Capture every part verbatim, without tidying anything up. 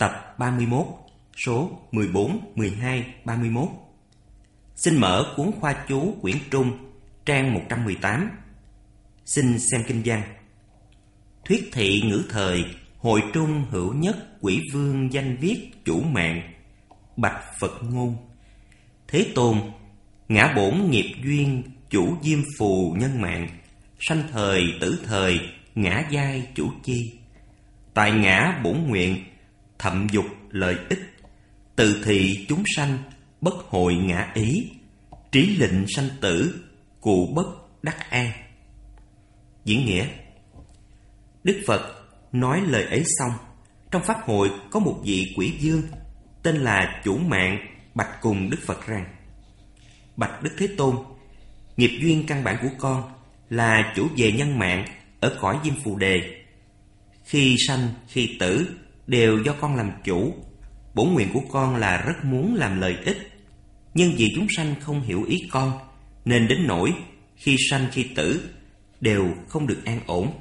Tập ba mươi mốt, số mười bốn, mười hai, ba mươi mốt. Xin mở cuốn khoa chú quyển Trung, trang một trăm mười tám. Xin xem kinh văn. Thuyết thị ngữ thời, hội trung hữu nhất, quỷ vương danh viết chủ mạng. Bạch Phật ngôn. Thế Tôn, ngã bổn nghiệp duyên, chủ diêm phù nhân mạng. Sanh thời tử thời, ngã giai chủ chi. Tại ngã bổn nguyện, thậm dục lợi ích. Từ thị chúng sanh, bất hội ngã ý. Trí lệnh sanh tử, cụ bất đắc an. Diễn nghĩa. Đức Phật nói lời ấy xong, trong pháp hội có một vị quỷ vương tên là Chủ Mạng bạch cùng Đức Phật rằng: Bạch Đức Thế Tôn, nghiệp duyên căn bản của con là chủ về nhân mạng ở cõi Diêm Phù Đề. Khi sanh khi tử đều do con làm chủ. Bổn nguyện của con là rất muốn làm lợi ích, nhưng vì chúng sanh không hiểu ý con, nên đến nỗi khi sanh khi tử đều không được an ổn.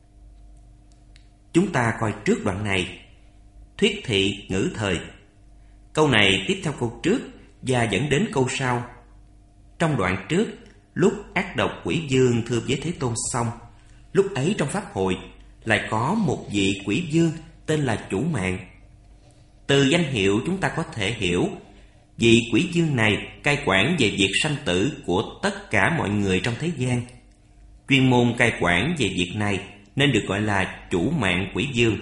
Chúng ta coi trước đoạn này. Thuyết thị ngữ thời. Câu này tiếp theo câu trước và dẫn đến câu sau. Trong đoạn trước, lúc ác độc quỷ vương thưa với Thế Tôn xong, lúc ấy trong pháp hội lại có một vị quỷ vương tên là Chủ Mạng. Từ danh hiệu chúng ta có thể hiểu vị quỷ vương này cai quản về việc sanh tử của tất cả mọi người trong thế gian. Chuyên môn cai quản về việc này nên được gọi là Chủ Mạng quỷ vương.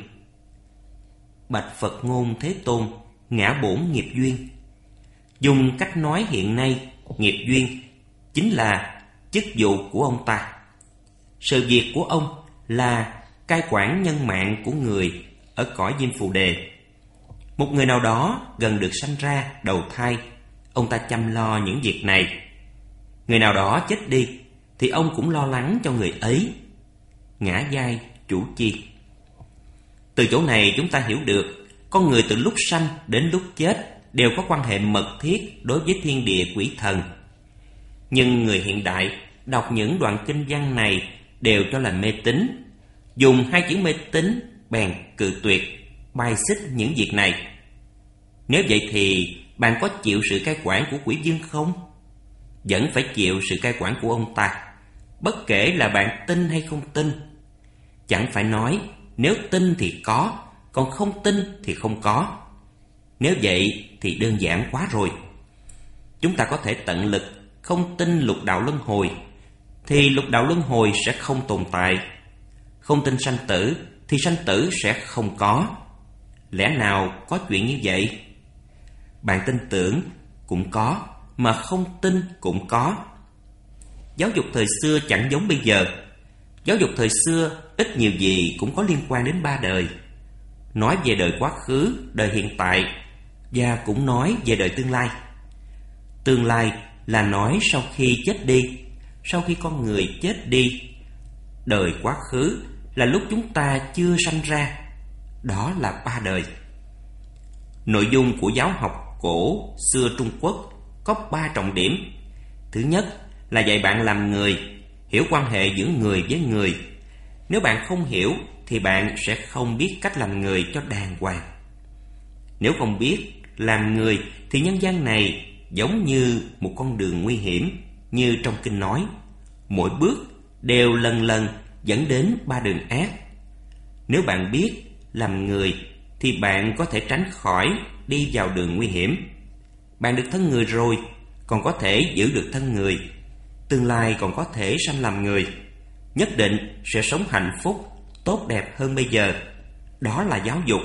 Bạch Phật ngôn Thế Tôn, ngã bổn nghiệp duyên. Dùng cách nói hiện nay, nghiệp duyên chính là chức vụ của ông ta. Sự việc của ông là cai quản nhân mạng của người ở cõi Diêm Phù Đề. Một người nào đó gần được sanh ra, đầu thai, ông ta chăm lo những việc này. Người nào đó chết đi thì ông cũng lo lắng cho người ấy. Ngã giai chủ chi. Từ chỗ này chúng ta hiểu được con người từ lúc sanh đến lúc chết đều có quan hệ mật thiết đối với thiên địa quỷ thần. Nhưng người hiện đại đọc những đoạn kinh văn này đều cho là mê tín. Dùng hai chữ mê tín bèn cự tuyệt, bài xích những việc này. Nếu vậy thì bạn có chịu sự cai quản của quỷ vương không? Vẫn phải chịu sự cai quản của ông ta, bất kể là bạn tin hay không tin. Chẳng phải nói nếu tin thì có, còn không tin thì không có. Nếu vậy thì đơn giản quá rồi. Chúng ta có thể tận lực không tin lục đạo luân hồi, thì lục đạo luân hồi sẽ không tồn tại. Không tin sanh tử thì sanh tử sẽ không có. Lẽ nào có chuyện như vậy? Bạn tin tưởng cũng có, mà không tin cũng có. Giáo dục thời xưa chẳng giống bây giờ. Giáo dục thời xưa ít nhiều gì cũng có liên quan đến ba đời. Nói về đời quá khứ, đời hiện tại, và cũng nói về đời tương lai. Tương lai là nói sau khi chết đi, sau khi con người chết đi. Đời quá khứ là lúc chúng ta chưa sanh ra. Đó là ba đời. Nội dung của giáo học cổ xưa Trung Quốc có ba trọng điểm. Thứ nhất là dạy bạn làm người, hiểu quan hệ giữa người với người. Nếu bạn không hiểu thì bạn sẽ không biết cách làm người cho đàng hoàng. Nếu không biết làm người thì nhân gian này giống như một con đường nguy hiểm, như trong kinh nói, mỗi bước đều lần lần dẫn đến ba đường ác. Nếu bạn biết làm người thì bạn có thể tránh khỏi đi vào đường nguy hiểm. Bạn được thân người rồi, còn có thể giữ được thân người. Tương lai còn có thể sanh làm người. Nhất định sẽ sống hạnh phúc, tốt đẹp hơn bây giờ. Đó là giáo dục.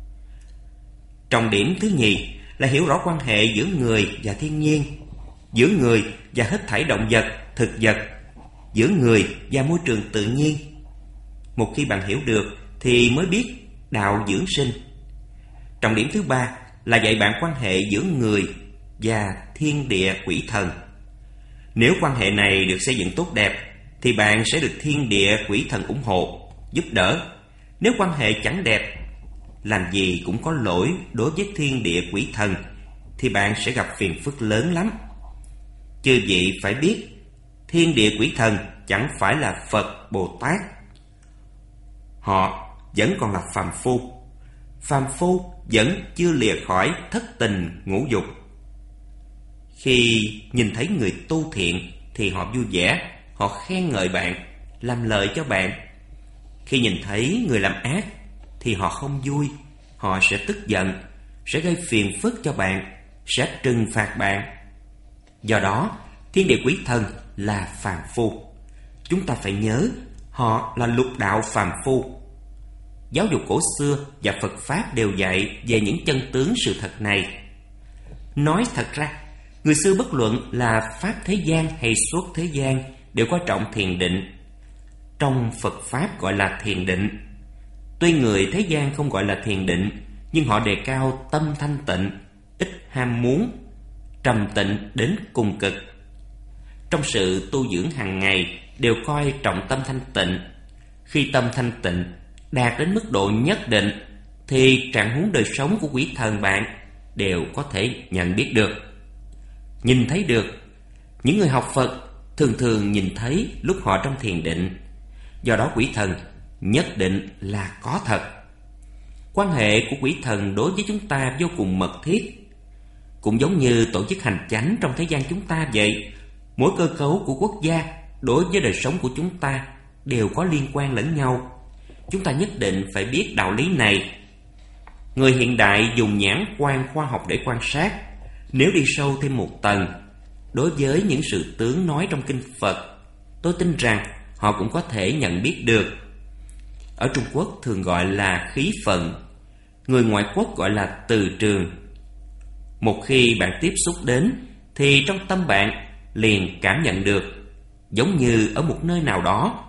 Trọng điểm thứ nhì là hiểu rõ quan hệ giữa người và thiên nhiên, giữa người và hết thảy động vật, thực vật, giữa người và môi trường tự nhiên. Một khi bạn hiểu được thì mới biết đạo dưỡng sinh. Trọng điểm thứ ba là dạy bạn quan hệ giữa người và thiên địa quỷ thần. Nếu quan hệ này được xây dựng tốt đẹp thì bạn sẽ được thiên địa quỷ thần ủng hộ, giúp đỡ. Nếu quan hệ chẳng đẹp, làm gì cũng có lỗi đối với thiên địa quỷ thần, thì bạn sẽ gặp phiền phức lớn lắm. Chư vị phải biết, thiên địa quỷ thần chẳng phải là Phật, Bồ Tát. Họ vẫn còn là phàm phu. phàm phu vẫn chưa lìa khỏi thất tình ngũ dục. Khi nhìn thấy người tu thiện thì họ vui vẻ, họ khen ngợi bạn, làm lợi cho bạn. Khi nhìn thấy người làm ác thì họ không vui, họ sẽ tức giận, sẽ gây phiền phức cho bạn, sẽ trừng phạt bạn. Do đó, thiên địa quỷ thần là phàm phu. Chúng ta phải nhớ, họ là lục đạo phàm phu. Giáo dục cổ xưa và Phật Pháp đều dạy về những chân tướng sự thật này. Nói thật ra, người xưa bất luận là Pháp thế gian hay xuất thế gian đều coi trọng thiền định. Trong Phật Pháp gọi là thiền định. Tuy người thế gian không gọi là thiền định, nhưng họ đề cao tâm thanh tịnh, ít ham muốn, trầm tịnh đến cùng cực. Trong sự tu dưỡng hàng ngày đều coi trọng tâm thanh tịnh. Khi tâm thanh tịnh đạt đến mức độ nhất định thì trạng huống đời sống của quỷ thần bạn đều có thể nhận biết được, nhìn thấy được. Những người học Phật thường thường nhìn thấy lúc họ trong thiền định. Do đó quỷ thần nhất định là có thật. Quan hệ của quỷ thần đối với chúng ta vô cùng mật thiết. Cũng giống như tổ chức hành chánh trong thế gian chúng ta vậy, mỗi cơ cấu của quốc gia đối với đời sống của chúng ta đều có liên quan lẫn nhau. Chúng ta nhất định phải biết đạo lý này. Người hiện đại dùng nhãn quan khoa học để quan sát. Nếu đi sâu thêm một tầng, đối với những sự tướng nói trong kinh Phật, tôi tin rằng họ cũng có thể nhận biết được. Ở Trung Quốc thường gọi là khí phận, người ngoại quốc gọi là từ trường. Một khi bạn tiếp xúc đến thì trong tâm bạn liền cảm nhận được, giống như ở một nơi nào đó.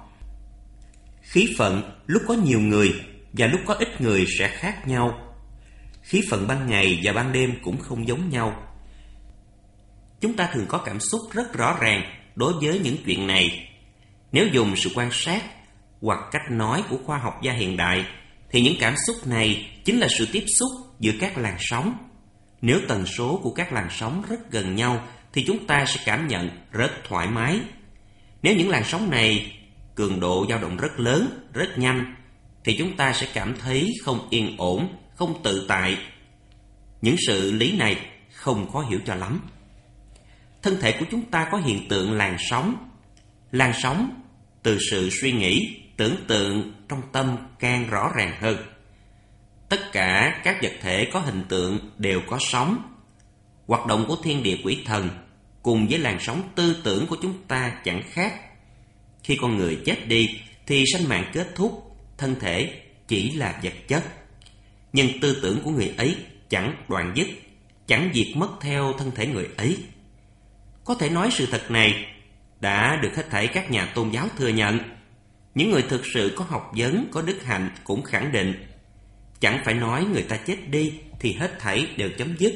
Khí phận lúc có nhiều người và lúc có ít người sẽ khác nhau. Khí phận ban ngày và ban đêm cũng không giống nhau. Chúng ta thường có cảm xúc rất rõ ràng đối với những chuyện này. Nếu dùng sự quan sát hoặc cách nói của khoa học gia hiện đại thì những cảm xúc này chính là sự tiếp xúc giữa các làn sóng. Nếu tần số của các làn sóng rất gần nhau thì chúng ta sẽ cảm nhận rất thoải mái. Nếu những làn sóng này cường độ dao động rất lớn, rất nhanh thì chúng ta sẽ cảm thấy không yên ổn, không tự tại. Những sự lý này không khó hiểu cho lắm. Thân thể của chúng ta có hiện tượng làn sóng. Làn sóng từ sự suy nghĩ, tưởng tượng trong tâm càng rõ ràng hơn. Tất cả các vật thể có hình tượng đều có sóng. Hoạt động của thiên địa quỷ thần cùng với làn sóng tư tưởng của chúng ta chẳng khác. Khi con người chết đi thì sanh mạng kết thúc, thân thể chỉ là vật chất. Nhưng tư tưởng của người ấy chẳng đoạn dứt, chẳng diệt mất theo thân thể người ấy. Có thể nói sự thật này đã được hết thảy các nhà tôn giáo thừa nhận. Những người thực sự có học vấn, có đức hạnh cũng khẳng định. Chẳng phải nói người ta chết đi thì hết thảy đều chấm dứt.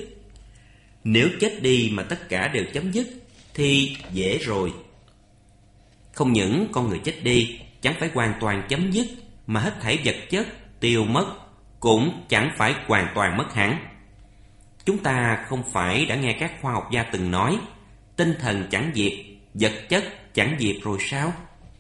Nếu chết đi mà tất cả đều chấm dứt thì dễ rồi. Không những con người chết đi chẳng phải hoàn toàn chấm dứt, mà hết thảy vật chất tiêu mất cũng chẳng phải hoàn toàn mất hẳn. Chúng ta không phải đã nghe các khoa học gia từng nói tinh thần chẳng diệt, vật chất chẳng diệt rồi sao?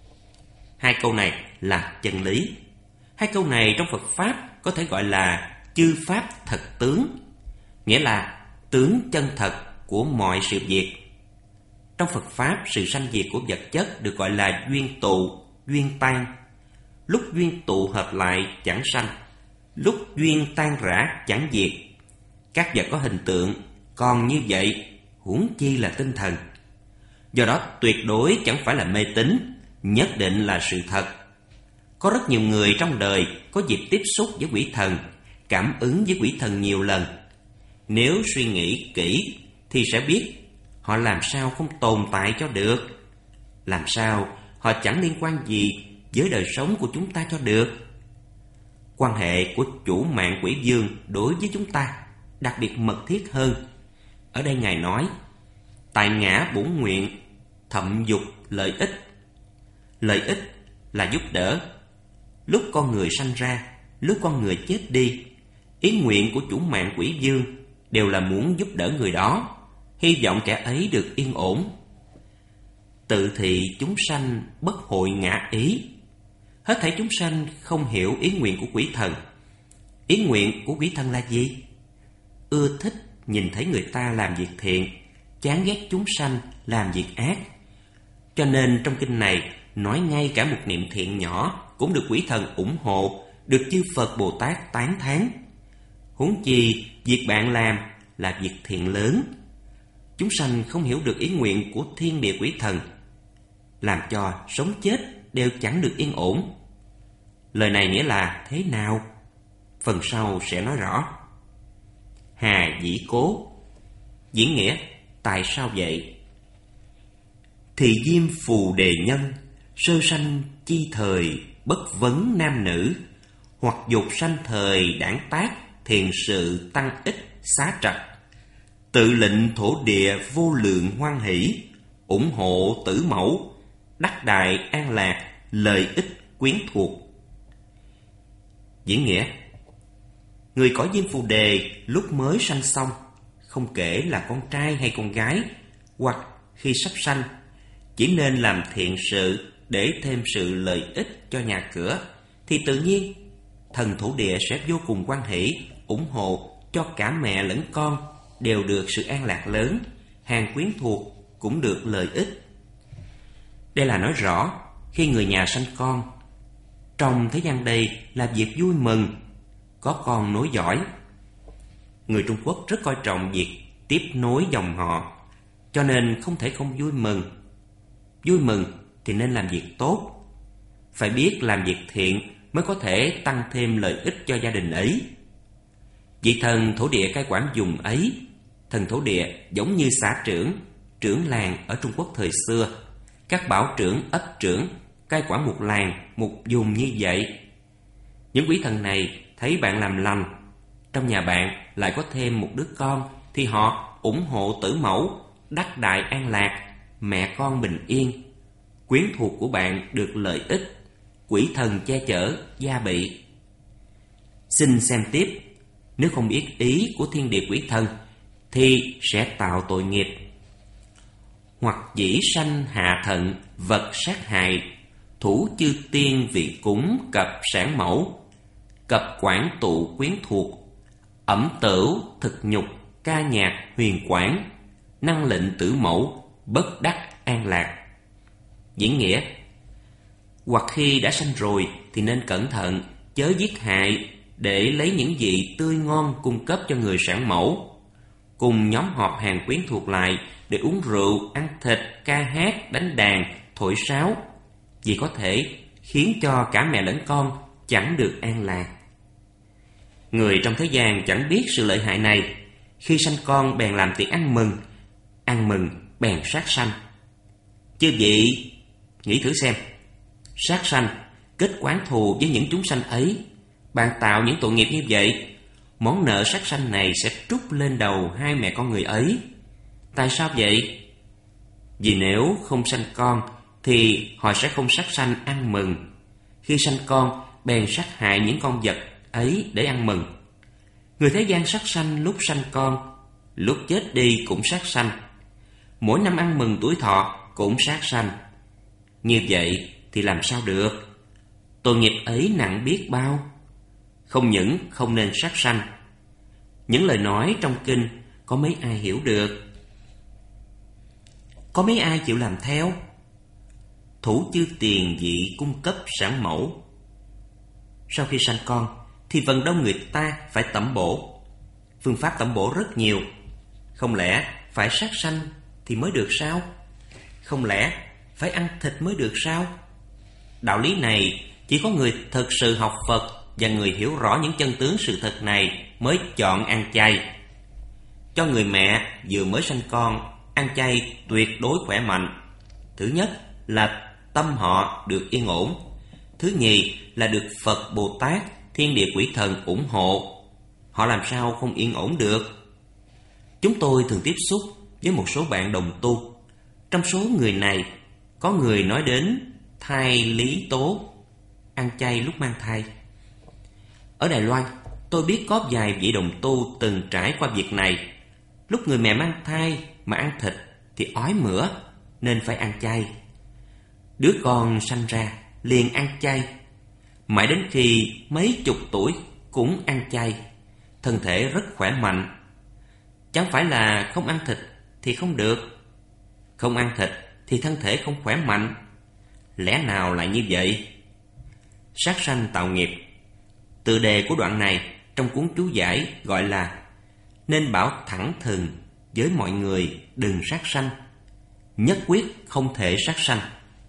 Hai câu này là chân lý. Hai câu này trong Phật Pháp có thể gọi là chư Pháp thật tướng, nghĩa là tướng chân thật của mọi sự việc. Trong Phật Pháp, sự sanh diệt của vật chất được gọi là duyên tụ, duyên tan. Lúc duyên tụ hợp lại chẳng sanh, lúc duyên tan rã chẳng diệt. Các vật có hình tượng còn như vậy, huống chi là tinh thần. Do đó tuyệt đối chẳng phải là mê tín, nhất định là sự thật. Có rất nhiều người trong đời có dịp tiếp xúc với quỷ thần, cảm ứng với quỷ thần nhiều lần. Nếu suy nghĩ kỹ thì sẽ biết họ làm sao không tồn tại cho được, làm sao họ chẳng liên quan gì với đời sống của chúng ta cho được. Quan hệ của chủ mạng quỷ dương đối với chúng ta đặc biệt mật thiết hơn. Ở đây Ngài nói, tại ngã bổn nguyện, thậm dục lợi ích. Lợi ích là giúp đỡ. Lúc con người sanh ra, lúc con người chết đi, ý nguyện của chủ mạng quỷ dương đều là muốn giúp đỡ người đó, hy vọng kẻ ấy được yên ổn. Tự thị chúng sanh bất hội ngã ý. Hết thảy chúng sanh không hiểu ý nguyện của quỷ thần. Ý nguyện của quỷ thần là gì? Ưa thích nhìn thấy người ta làm việc thiện, chán ghét chúng sanh làm việc ác. Cho nên trong kinh này nói ngay cả một niệm thiện nhỏ cũng được quỷ thần ủng hộ, được chư Phật Bồ Tát tán thán. Huống chi việc bạn làm là việc thiện lớn. Chúng sanh không hiểu được ý nguyện của thiên địa quỷ thần, làm cho sống chết đều chẳng được yên ổn. Lời này nghĩa là thế nào? Phần sau sẽ nói rõ. Hà dĩ cố. Diễn nghĩa tại sao vậy? Thì diêm phù đề nhân, sơ sanh chi thời, bất vấn nam nữ, hoặc dục sanh thời đảng tác, thiền sự tăng ích xá trạch. Tự lệnh thổ địa vô lượng hoan hỷ, ủng hộ tử mẫu, đắc đại an lạc, lợi ích quyến thuộc. Diễn nghĩa: người cõi diêm phù đề lúc mới sanh xong, không kể là con trai hay con gái, hoặc khi sắp sanh, chỉ nên làm thiện sự để thêm sự lợi ích cho nhà cửa, thì tự nhiên thần thổ địa sẽ vô cùng hoan hỷ, ủng hộ cho cả mẹ lẫn con đều được sự an lạc lớn, hàng quyến thuộc cũng được lợi ích. Đây là nói rõ khi người nhà sanh con, trong thế gian đây là việc vui mừng, có con nối dõi. Người Trung Quốc rất coi trọng việc tiếp nối dòng họ, cho nên không thể không vui mừng. Vui mừng thì nên làm việc tốt, phải biết làm việc thiện mới có thể tăng thêm lợi ích cho gia đình ấy. Vị thần thổ địa cai quản vùng ấy, thần thổ địa giống như xã trưởng, trưởng làng ở Trung Quốc thời xưa, các bảo trưởng, ấp trưởng cai quản một làng, một vùng như vậy. Những quý thần này thấy bạn làm lành, trong nhà bạn lại có thêm một đứa con, thì họ ủng hộ tử mẫu, đắc đại an lạc, mẹ con bình yên, quyến thuộc của bạn được lợi ích, quỷ thần che chở, gia bị. Xin xem tiếp, nếu không biết ý của thiên địa quỷ thần thì sẽ tạo tội nghiệp. Hoặc dĩ sanh hạ thận, vật sát hại, thủ chư tiên vị cúng cập sản mẫu, cập quản tụ quyến thuộc, ẩm tửu thực nhục, ca nhạc huyền quản, năng lệnh tử mẫu, bất đắc an lạc. Diễn nghĩa: hoặc khi đã sanh rồi thì nên cẩn thận, chớ giết hại, để lấy những gì tươi ngon cung cấp cho người sản mẫu, cùng nhóm họp hàng quyến thuộc lại để uống rượu, ăn thịt, ca hát, đánh đàn, thổi sáo, vì có thể khiến cho cả mẹ lẫn con chẳng được an lạc. Người trong thế gian chẳng biết sự lợi hại này, khi sanh con bèn làm tiệc ăn mừng, ăn mừng bèn sát sanh. Chư vị nghĩ thử xem, sát sanh kết oán thù với những chúng sanh ấy, bạn tạo những tội nghiệp như vậy, món nợ sát sanh này sẽ trút lên đầu hai mẹ con người ấy. Tại sao vậy? Vì nếu không sanh con thì họ sẽ không sát sanh ăn mừng. Khi sanh con bèn sát hại những con vật ấy để ăn mừng. Người thế gian sát sanh lúc sanh con, lúc chết đi cũng sát sanh. Mỗi năm ăn mừng tuổi thọ cũng sát sanh. Như vậy thì làm sao được? Tội nghiệp ấy nặng biết bao. Không những không nên sát sanh, những lời nói trong kinh có mấy ai hiểu được? Có mấy ai chịu làm theo? Thủ chư tiền vị cung cấp sản mẫu. Sau khi sanh con thì phần đông người ta phải tẩm bổ. Phương pháp tẩm bổ rất nhiều. Không lẽ phải sát sanh thì mới được sao? Không lẽ phải ăn thịt mới được sao? Đạo lý này chỉ có người thực sự học Phật và người hiểu rõ những chân tướng sự thật này mới chọn ăn chay. Cho người mẹ vừa mới sanh con ăn chay tuyệt đối khỏe mạnh. Thứ nhất là tâm họ được yên ổn. Thứ nhì là được Phật Bồ Tát, thiên địa quỷ thần ủng hộ. Họ làm sao không yên ổn được? Chúng tôi thường tiếp xúc với một số bạn đồng tu. Trong số người này, có người nói đến thai lý tố, ăn chay lúc mang thai. Ở Đài Loan, tôi biết có vài vị đồng tu từng trải qua việc này. Lúc người mẹ mang thai mà ăn thịt thì ói mửa, nên phải ăn chay. Đứa con sanh ra liền ăn chay, mãi đến khi mấy chục tuổi cũng ăn chay, thân thể rất khỏe mạnh. Chẳng phải là không ăn thịt thì không được, không ăn thịt thì thân thể không khỏe mạnh. Lẽ nào lại như vậy? Sát sanh tạo nghiệp. Tựa đề của đoạn này trong cuốn chú giải gọi là nên bảo thẳng thừng với mọi người đừng sát sanh, nhất quyết không thể sát sanh.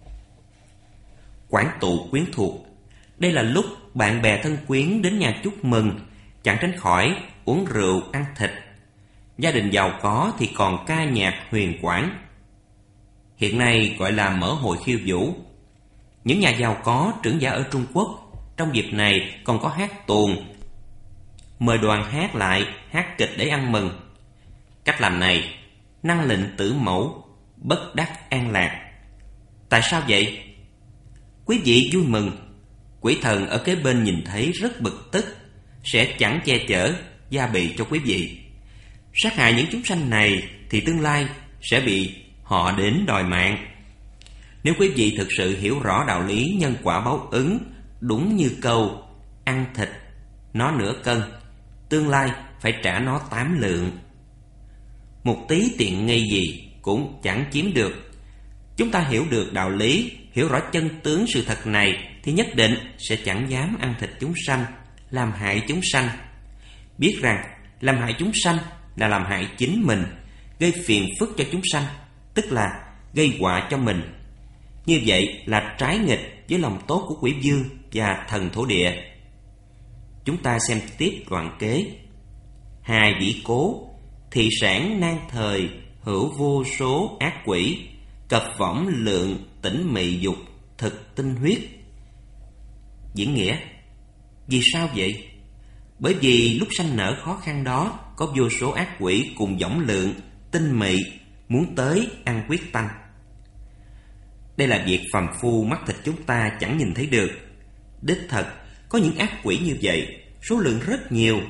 Quản tụ quyến thuộc. Đây là lúc bạn bè thân quyến đến nhà chúc mừng, chẳng tránh khỏi uống rượu ăn thịt. Gia đình giàu có thì còn ca nhạc huyền quản. Hiện nay gọi là mở hội khiêu vũ. Những nhà giàu có trưởng giả ở Trung Quốc trong dịp này còn có hát tuồng, mời đoàn hát lại hát kịch để ăn mừng. Cách làm này năng lệnh tử mẫu, bất đắc an lạc. Tại sao vậy? Quý vị vui mừng, quỷ thần ở kế bên nhìn thấy rất bực tức, sẽ chẳng che chở gia bị cho quý vị. Sát hại những chúng sanh này thì tương lai sẽ bị họ đến đòi mạng. Nếu quý vị thực sự hiểu rõ đạo lý nhân quả báo ứng, đúng như câu ăn thịt nó nửa cân, tương lai phải trả nó tám lượng. Một tí tiện nghi gì cũng chẳng chiếm được. Chúng ta hiểu được đạo lý, hiểu rõ chân tướng sự thật này thì nhất định sẽ chẳng dám ăn thịt chúng sanh, làm hại chúng sanh. Biết rằng làm hại chúng sanh là làm hại chính mình, gây phiền phức cho chúng sanh, tức là gây họa cho mình. Như vậy là trái nghịch với lòng tốt của quỷ vương và thần thổ địa. Chúng ta xem tiếp đoạn kế. Hà dĩ cố, thị sản nan thời, hữu vô số ác quỷ, cập võng lượng tỉnh mị dục, thực tinh huyết. Diễn nghĩa. Vì sao vậy? Bởi vì lúc sanh nở khó khăn đó, có vô số ác quỷ cùng võng lượng, tinh mị muốn tới ăn huyết tanh. Đây là việc phàm phu mắt thịt chúng ta chẳng nhìn thấy được. Đích thật, có những ác quỷ như vậy, số lượng rất nhiều.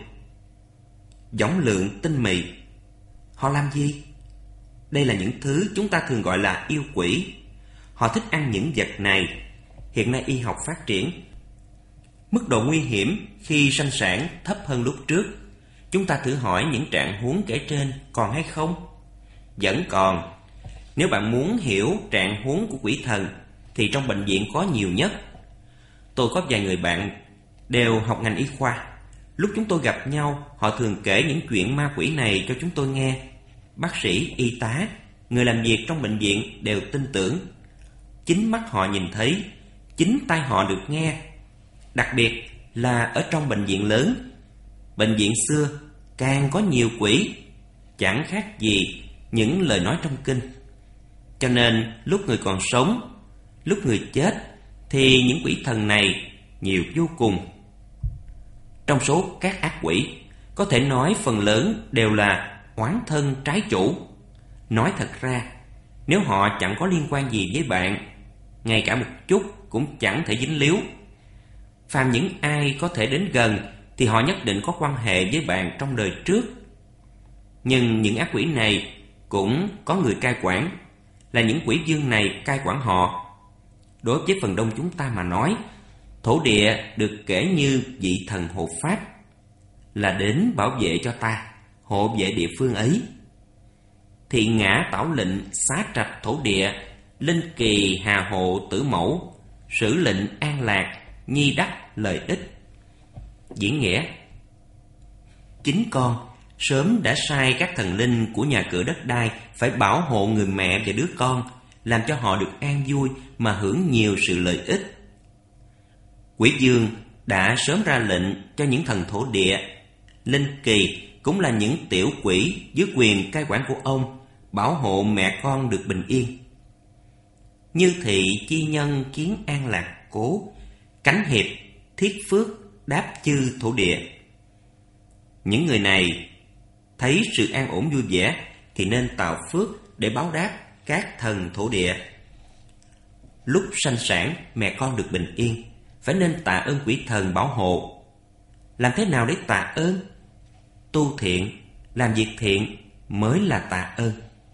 Võng lượng tinh mị, họ làm gì? Đây là những thứ chúng ta thường gọi là yêu quỷ. Họ thích ăn những vật này. Hiện nay y học phát triển, mức độ nguy hiểm khi sanh sản thấp hơn lúc trước. Chúng ta thử hỏi những trạng huống kể trên còn hay không? Vẫn còn. Nếu bạn muốn hiểu trạng huống của quỷ thần thì trong bệnh viện có nhiều nhất. Tôi có vài người bạn đều học ngành y khoa. Lúc chúng tôi gặp nhau, họ thường kể những chuyện ma quỷ này cho chúng tôi nghe. Bác sĩ, y tá, người làm việc trong bệnh viện đều tin tưởng. Chính mắt họ nhìn thấy, chính tai họ được nghe. Đặc biệt là ở trong bệnh viện lớn, bệnh viện xưa càng có nhiều quỷ, chẳng khác gì những lời nói trong kinh. Cho nên lúc người còn sống, lúc người chết thì những quỷ thần này nhiều vô cùng. Trong số các ác quỷ, có thể nói phần lớn đều là oán thân trái chủ. Nói thật ra, nếu họ chẳng có liên quan gì với bạn, ngay cả một chút cũng chẳng thể dính líu. Phàm những ai có thể đến gần thì họ nhất định có quan hệ với bạn trong đời trước. Nhưng những ác quỷ này cũng có người cai quản, là những quỷ vương này cai quản họ. Đối với phần đông chúng ta mà nói, thổ địa được kể như vị thần hộ pháp, là đến bảo vệ cho ta, hộ vệ địa phương ấy. Thị ngã tảo lệnh xá trạch thổ địa, linh kỳ hà hộ tử mẫu, sử lệnh an lạc, nhi đắc lợi ích. Diễn nghĩa. Chính con sớm đã sai các thần linh của nhà cửa đất đai phải bảo hộ người mẹ và đứa con, làm cho họ được an vui mà hưởng nhiều sự lợi ích. Quỷ vương đã sớm ra lệnh cho những thần thổ địa. Linh kỳ cũng là những tiểu quỷ dưới quyền cai quản của ông, bảo hộ mẹ con được bình yên. Như thị chi nhân kiến an lạc cố, cánh hiệp thiết phước đáp chư thổ địa. Những người này thấy sự an ổn vui vẻ thì nên tạo phước để báo đáp các thần thổ địa. Lúc sanh sản mẹ con được bình yên, phải nên tạ ơn quỷ thần bảo hộ. Làm thế nào để tạ ơn? Tu thiện, làm việc thiện mới là tạ ơn.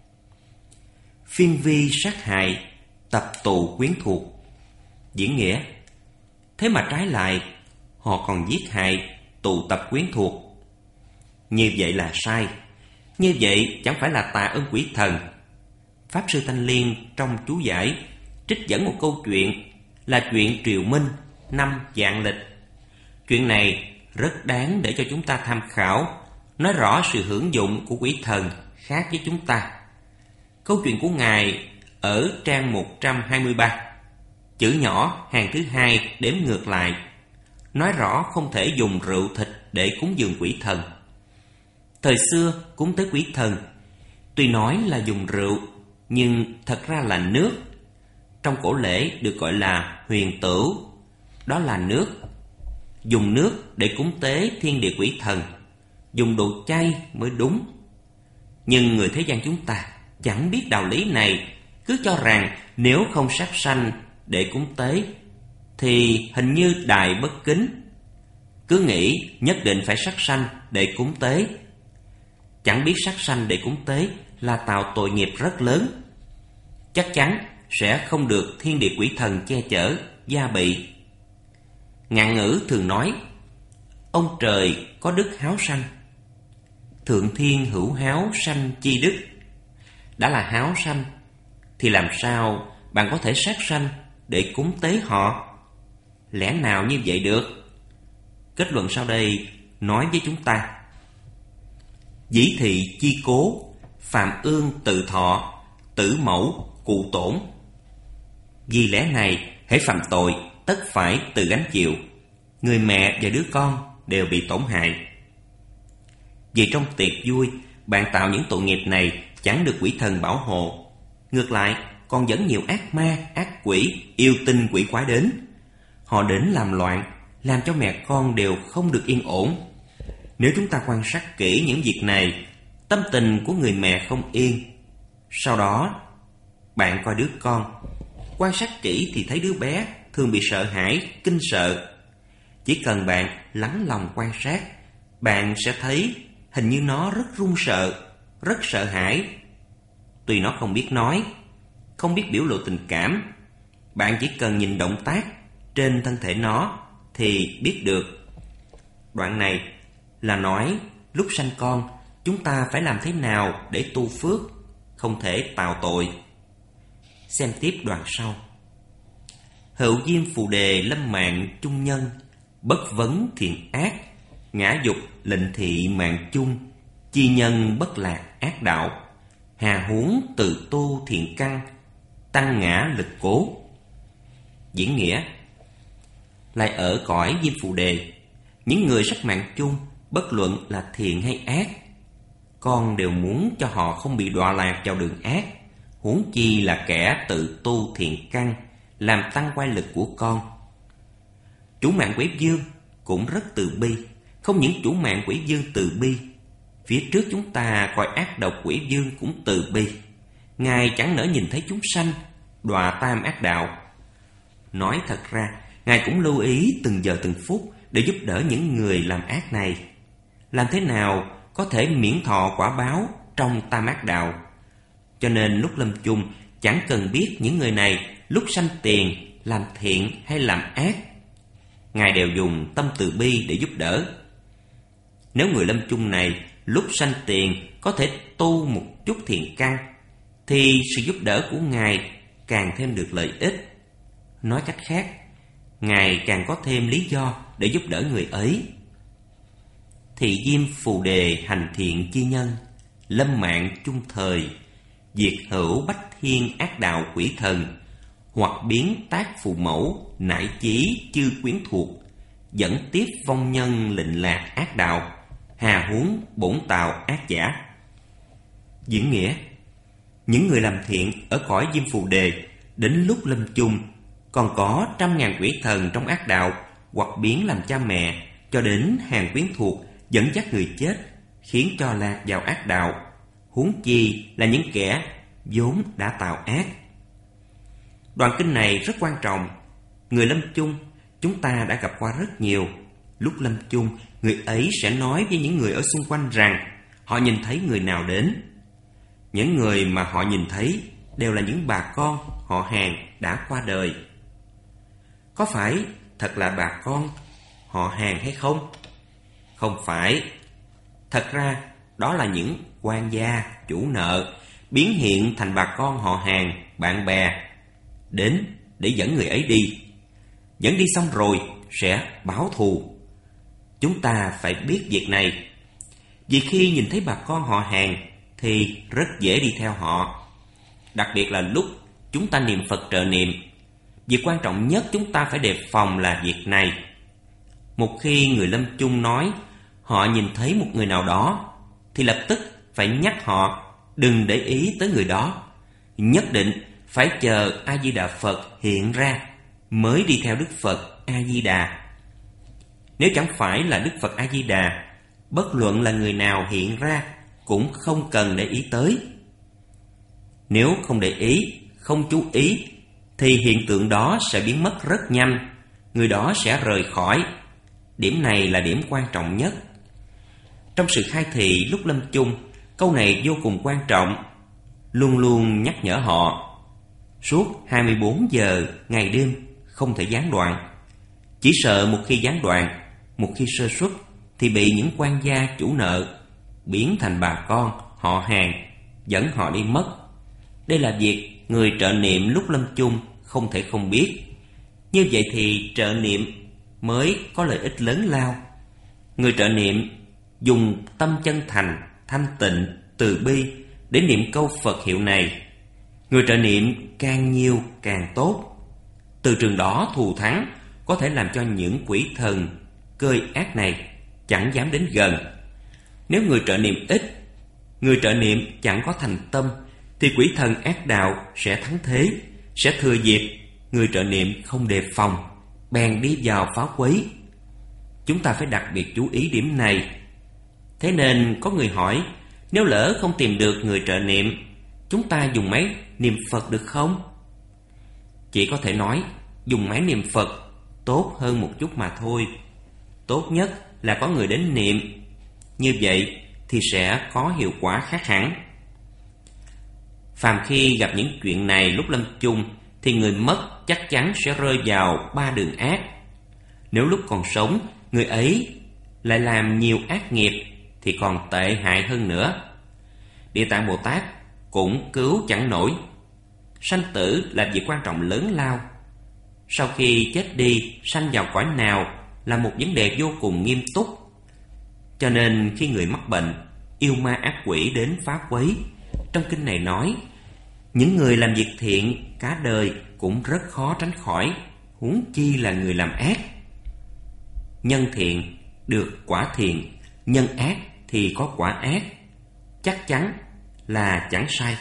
Phiên vi sát hại, tập tù quyến thuộc. Diễn nghĩa. Thế mà trái lại, họ còn giết hại, tụ tập quyến thuộc. Như vậy là sai. Như vậy chẳng phải là tạ ơn quỷ thần. Pháp Sư Thanh Liên trong chú giải trích dẫn một câu chuyện là chuyện Triều Minh năm Vạn Lịch. Chuyện này rất đáng để cho chúng ta tham khảo, nói rõ sự hưởng dụng của quỷ thần khác với chúng ta. Câu chuyện của Ngài ở trang một trăm hai mươi ba, chữ nhỏ hàng thứ hai đếm ngược lại, nói rõ không thể dùng rượu thịt để cúng dường quỷ thần. Thời xưa cúng tới quỷ thần, tuy nói là dùng rượu, nhưng thật ra là nước. Trong cổ lễ được gọi là huyền tửu, đó là nước. Dùng nước để cúng tế thiên địa quỷ thần, dùng đồ chay mới đúng. Nhưng người thế gian chúng ta chẳng biết đạo lý này, cứ cho rằng nếu không sát sanh để cúng tế thì hình như đài bất kính, cứ nghĩ nhất định phải sát sanh để cúng tế. Chẳng biết sát sanh để cúng tế là tạo tội nghiệp rất lớn, chắc chắn sẽ không được thiên địa quỷ thần che chở, gia bị. Ngạn ngữ thường nói, ông trời có đức háo sanh, thượng thiên hữu háo sanh chi đức. Đã là háo sanh thì làm sao bạn có thể sát sanh để cúng tế họ? Lẽ nào như vậy được? Kết luận sau đây nói với chúng ta: dĩ thị chi cố, phạm ương tự thọ, tử mẫu cụ tổn. Vì lẽ này, hễ phạm tội tất phải tự gánh chịu. Người mẹ và đứa con đều bị tổn hại. Vì trong tiệc vui, bạn tạo những tội nghiệp này chẳng được quỷ thần bảo hộ, ngược lại còn dẫn nhiều ác ma, ác quỷ, yêu tinh quỷ quái đến. Họ đến làm loạn, làm cho mẹ con đều không được yên ổn. Nếu chúng ta quan sát kỹ những việc này, tâm tình của người mẹ không yên. Sau đó, bạn coi đứa con, quan sát kỹ thì thấy đứa bé thường bị sợ hãi, kinh sợ. Chỉ cần bạn lắng lòng quan sát, bạn sẽ thấy hình như nó rất run sợ, rất sợ hãi. Tuy nó không biết nói, không biết biểu lộ tình cảm, bạn chỉ cần nhìn động tác trên thân thể nó thì biết được. Đoạn này là nói lúc sanh con, chúng ta phải làm thế nào để tu phước, không thể tạo tội. Xem tiếp đoạn sau. Hữu diêm phù đề lâm mạng trung nhân, bất vấn thiện ác, ngã dục lệnh thị mạng chung, chi nhân bất lạc ác đạo, hà huống tự tu thiện căn, tăng ngã lực cố. Diễn nghĩa: lại ở cõi diêm phù đề, những người sắc mạng chung, bất luận là thiện hay ác, con đều muốn cho họ không bị đọa lạc vào đường ác, huống chi là kẻ tự tu thiện căn, làm tăng quay lực của con. Chủ mạng quỷ vương cũng rất từ bi. Không những chủ mạng quỷ vương từ bi, phía trước chúng ta coi ác độc quỷ vương cũng từ bi. Ngài chẳng nỡ nhìn thấy chúng sanh đọa tam ác đạo. Nói thật ra, Ngài cũng lưu ý từng giờ từng phút để giúp đỡ những người làm ác này. Làm thế nào có thể miễn thọ quả báo trong tam ác đạo? Cho nên lúc lâm chung chẳng cần biết những người này lúc sanh tiền làm thiện hay làm ác, Ngài đều dùng tâm từ bi để giúp đỡ. Nếu người lâm chung này lúc sanh tiền có thể tu một chút thiện căn, thì sự giúp đỡ của Ngài càng thêm được lợi ích. Nói cách khác, Ngài càng có thêm lý do để giúp đỡ người ấy. Thị diêm phù đề hành thiện chi nhân, lâm mạng chung thời, diệt hữu bách thiên ác đạo quỷ thần, hoặc biến tác phụ mẫu nải chí chư quyến thuộc, dẫn tiếp vong nhân lịnh lạc ác đạo, hà huống bổn tạo ác giả. Diễn nghĩa: những người làm thiện ở cõi diêm phù đề, đến lúc lâm chung còn có trăm ngàn quỷ thần trong ác đạo, hoặc biến làm cha mẹ, cho đến hàng quyến thuộc dẫn dắt người chết, khiến cho lạc vào ác đạo, huống chi là những kẻ vốn đã tạo ác. Đoạn kinh này rất quan trọng. Người lâm chung chúng ta đã gặp qua rất nhiều. Lúc lâm chung, người ấy sẽ nói với những người ở xung quanh rằng họ nhìn thấy người nào đến. Những người mà họ nhìn thấy đều là những bà con, họ hàng đã qua đời. Có phải thật là bà con, họ hàng hay không? Không phải. Thật ra, đó là những quan gia, chủ nợ, biến hiện thành bà con họ hàng, bạn bè, đến để dẫn người ấy đi. Dẫn đi xong rồi sẽ báo thù. Chúng ta phải biết việc này, vì khi nhìn thấy bà con họ hàng thì rất dễ đi theo họ. Đặc biệt là lúc chúng ta niệm Phật trợ niệm, việc quan trọng nhất chúng ta phải đề phòng là việc này. Một khi người lâm chung nói họ nhìn thấy một người nào đó, thì lập tức phải nhắc họ đừng để ý tới người đó. Nhất định phải chờ A-di-đà Phật hiện ra mới đi theo Đức Phật A-di-đà. Nếu chẳng phải là Đức Phật A-di-đà, bất luận là người nào hiện ra cũng không cần để ý tới. Nếu không để ý, không chú ý, thì hiện tượng đó sẽ biến mất rất nhanh, người đó sẽ rời khỏi. Điểm này là điểm quan trọng nhất. Trong sự khai thị lúc lâm chung, câu này vô cùng quan trọng, luôn luôn nhắc nhở họ. Suốt hai mươi bốn giờ ngày đêm không thể gián đoạn. Chỉ sợ một khi gián đoạn, một khi sơ suất, thì bị những quan gia chủ nợ biến thành bà con, họ hàng, dẫn họ đi mất. Đây là việc người trợ niệm lúc lâm chung không thể không biết. Như vậy thì trợ niệm mới có lợi ích lớn lao. Người trợ niệm dùng tâm chân thành, thanh tịnh, từ bi để niệm câu Phật hiệu này. Người trợ niệm càng nhiều càng tốt. Từ trường đó thù thắng có thể làm cho những quỷ thần cơi ác này chẳng dám đến gần. Nếu người trợ niệm ít, người trợ niệm chẳng có thành tâm, thì quỷ thần ác đạo sẽ thắng thế, sẽ thừa dịp người trợ niệm không đề phòng, bèn đi vào phá quấy. Chúng ta phải đặc biệt chú ý điểm này. Thế nên có người hỏi, nếu lỡ không tìm được người trợ niệm, chúng ta dùng máy niệm Phật được không? Chỉ có thể nói, dùng máy niệm Phật tốt hơn một chút mà thôi. Tốt nhất là có người đến niệm. Như vậy thì sẽ có hiệu quả khác hẳn. Phàm khi gặp những chuyện này lúc lâm chung, thì người mất chắc chắn sẽ rơi vào ba đường ác. Nếu lúc còn sống, người ấy lại làm nhiều ác nghiệp, thì còn tệ hại hơn nữa. Địa Tạng Bồ Tát cũng cứu chẳng nổi. Sanh tử là việc quan trọng lớn lao. Sau khi chết đi, sanh vào cõi nào là một vấn đề vô cùng nghiêm túc. Cho nên khi người mắc bệnh, yêu ma ác quỷ đến phá quấy, trong kinh này nói, những người làm việc thiện cả đời cũng rất khó tránh khỏi, huống chi là người làm ác. Nhân thiện được quả thiện, nhân ác thì có quả ác, chắc chắn là chẳng sai.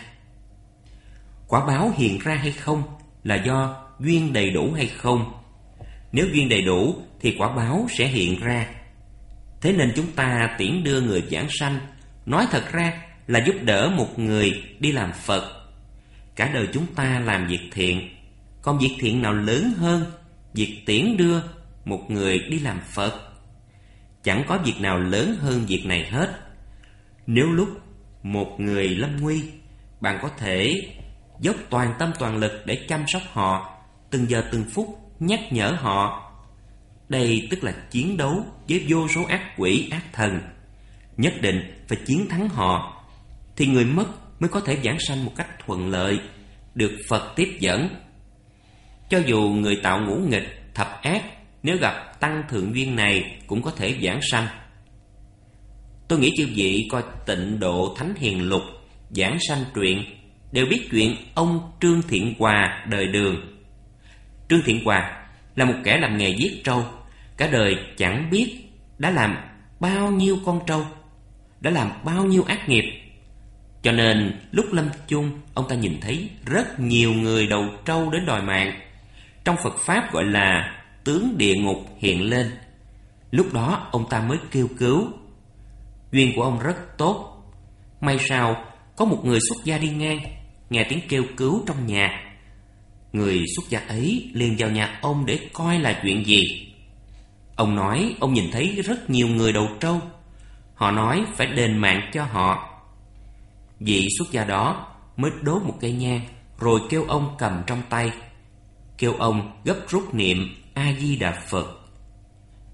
Quả báo hiện ra hay không là do duyên đầy đủ hay không. Nếu duyên đầy đủ thì quả báo sẽ hiện ra. Thế nên chúng ta tiễn đưa người giảng sanh, nói thật ra là giúp đỡ một người đi làm Phật. Cả đời chúng ta làm việc thiện, còn việc thiện nào lớn hơn việc tiễn đưa một người đi làm Phật? Chẳng có việc nào lớn hơn việc này hết. Nếu lúc một người lâm nguy, bạn có thể dốc toàn tâm toàn lực để chăm sóc họ, từng giờ từng phút nhắc nhở họ. Đây tức là chiến đấu với vô số ác quỷ ác thần. Nhất định phải chiến thắng họ, thì người mất mới có thể giảng sanh một cách thuận lợi, được Phật tiếp dẫn. Cho dù người tạo ngũ nghịch, thập ác, nếu gặp tăng thượng duyên này cũng có thể giảng sanh. Tôi nghĩ chư vị coi Tịnh Độ Thánh Hiền Lục, giảng sanh truyện đều biết chuyện ông Trương Thiện Hòa đời Đường. Trương Thiện Hòa là một kẻ làm nghề giết trâu, cả đời chẳng biết đã làm bao nhiêu con trâu, đã làm bao nhiêu ác nghiệp. Cho nên lúc lâm chung, ông ta nhìn thấy rất nhiều người đầu trâu đến đòi mạng. Trong Phật Pháp gọi là tướng địa ngục hiện lên. Lúc đó ông ta mới kêu cứu. Duyên của ông rất tốt. May sao có một người xuất gia đi ngang, nghe tiếng kêu cứu trong nhà. Người xuất gia ấy liền vào nhà ông để coi là chuyện gì. Ông nói ông nhìn thấy rất nhiều người đầu trâu. Họ nói phải đền mạng cho họ. Vị xuất gia đó mới đốt một cây nhang, rồi kêu ông cầm trong tay, kêu ông gấp rút niệm A-di-đà Phật.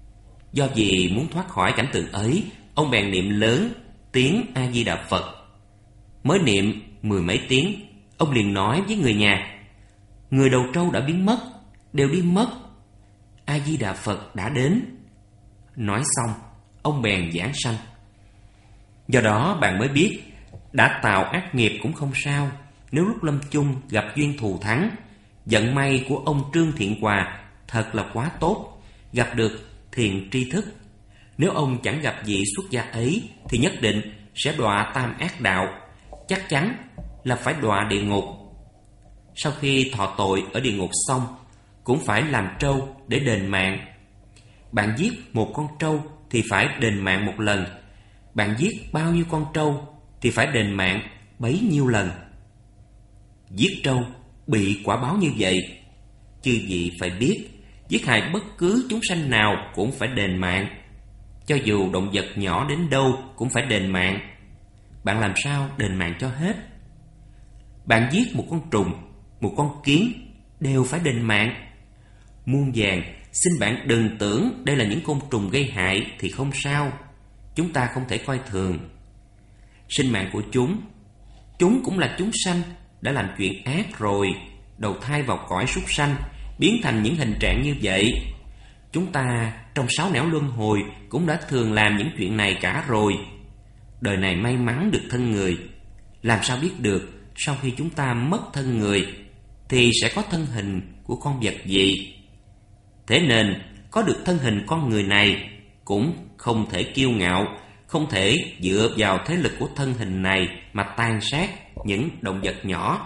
Do vì muốn thoát khỏi cảnh tượng ấy, ông bèn niệm lớn tiếng A Di Đà Phật. Mới niệm mười mấy tiếng, ông liền nói với người nhà: người đầu trâu đã biến mất, đều đi mất, A Di Đà Phật đã đến. Nói xong, ông bèn giảng sanh. Do đó bạn mới biết, đã tạo ác nghiệp cũng không sao. Nếu lúc lâm chung gặp duyên thù thắng, vận may của ông Trương Thiện Hòa thật là quá tốt, gặp được thiện tri thức. Nếu ông chẳng gặp vị xuất gia ấy thì nhất định sẽ đọa tam ác đạo, chắc chắn là phải đọa địa ngục. Sau khi thọ tội ở địa ngục xong, cũng phải làm trâu để đền mạng. Bạn giết một con trâu thì phải đền mạng một lần. Bạn giết bao nhiêu con trâu thì phải đền mạng bấy nhiêu lần. Giết trâu bị quả báo như vậy. Chư vị phải biết, giết hại bất cứ chúng sanh nào cũng phải đền mạng. Cho dù động vật nhỏ đến đâu cũng phải đền mạng. Bạn làm sao đền mạng cho hết? Bạn giết một con trùng, một con kiến đều phải đền mạng. Muôn vàn, xin bạn đừng tưởng đây là những côn trùng gây hại thì không sao. Chúng ta không thể coi thường. Sinh mạng của chúng, chúng cũng là chúng sanh, đã làm chuyện ác rồi, đầu thai vào cõi súc sanh, biến thành những hình trạng như vậy. Chúng ta trong sáu nẻo luân hồi cũng đã thường làm những chuyện này cả rồi. Đời này may mắn được thân người, làm sao biết được sau khi chúng ta mất thân người thì sẽ có thân hình của con vật gì. Thế nên có được thân hình con người này cũng không thể kiêu ngạo, không thể dựa vào thế lực của thân hình này mà tàn sát những động vật nhỏ.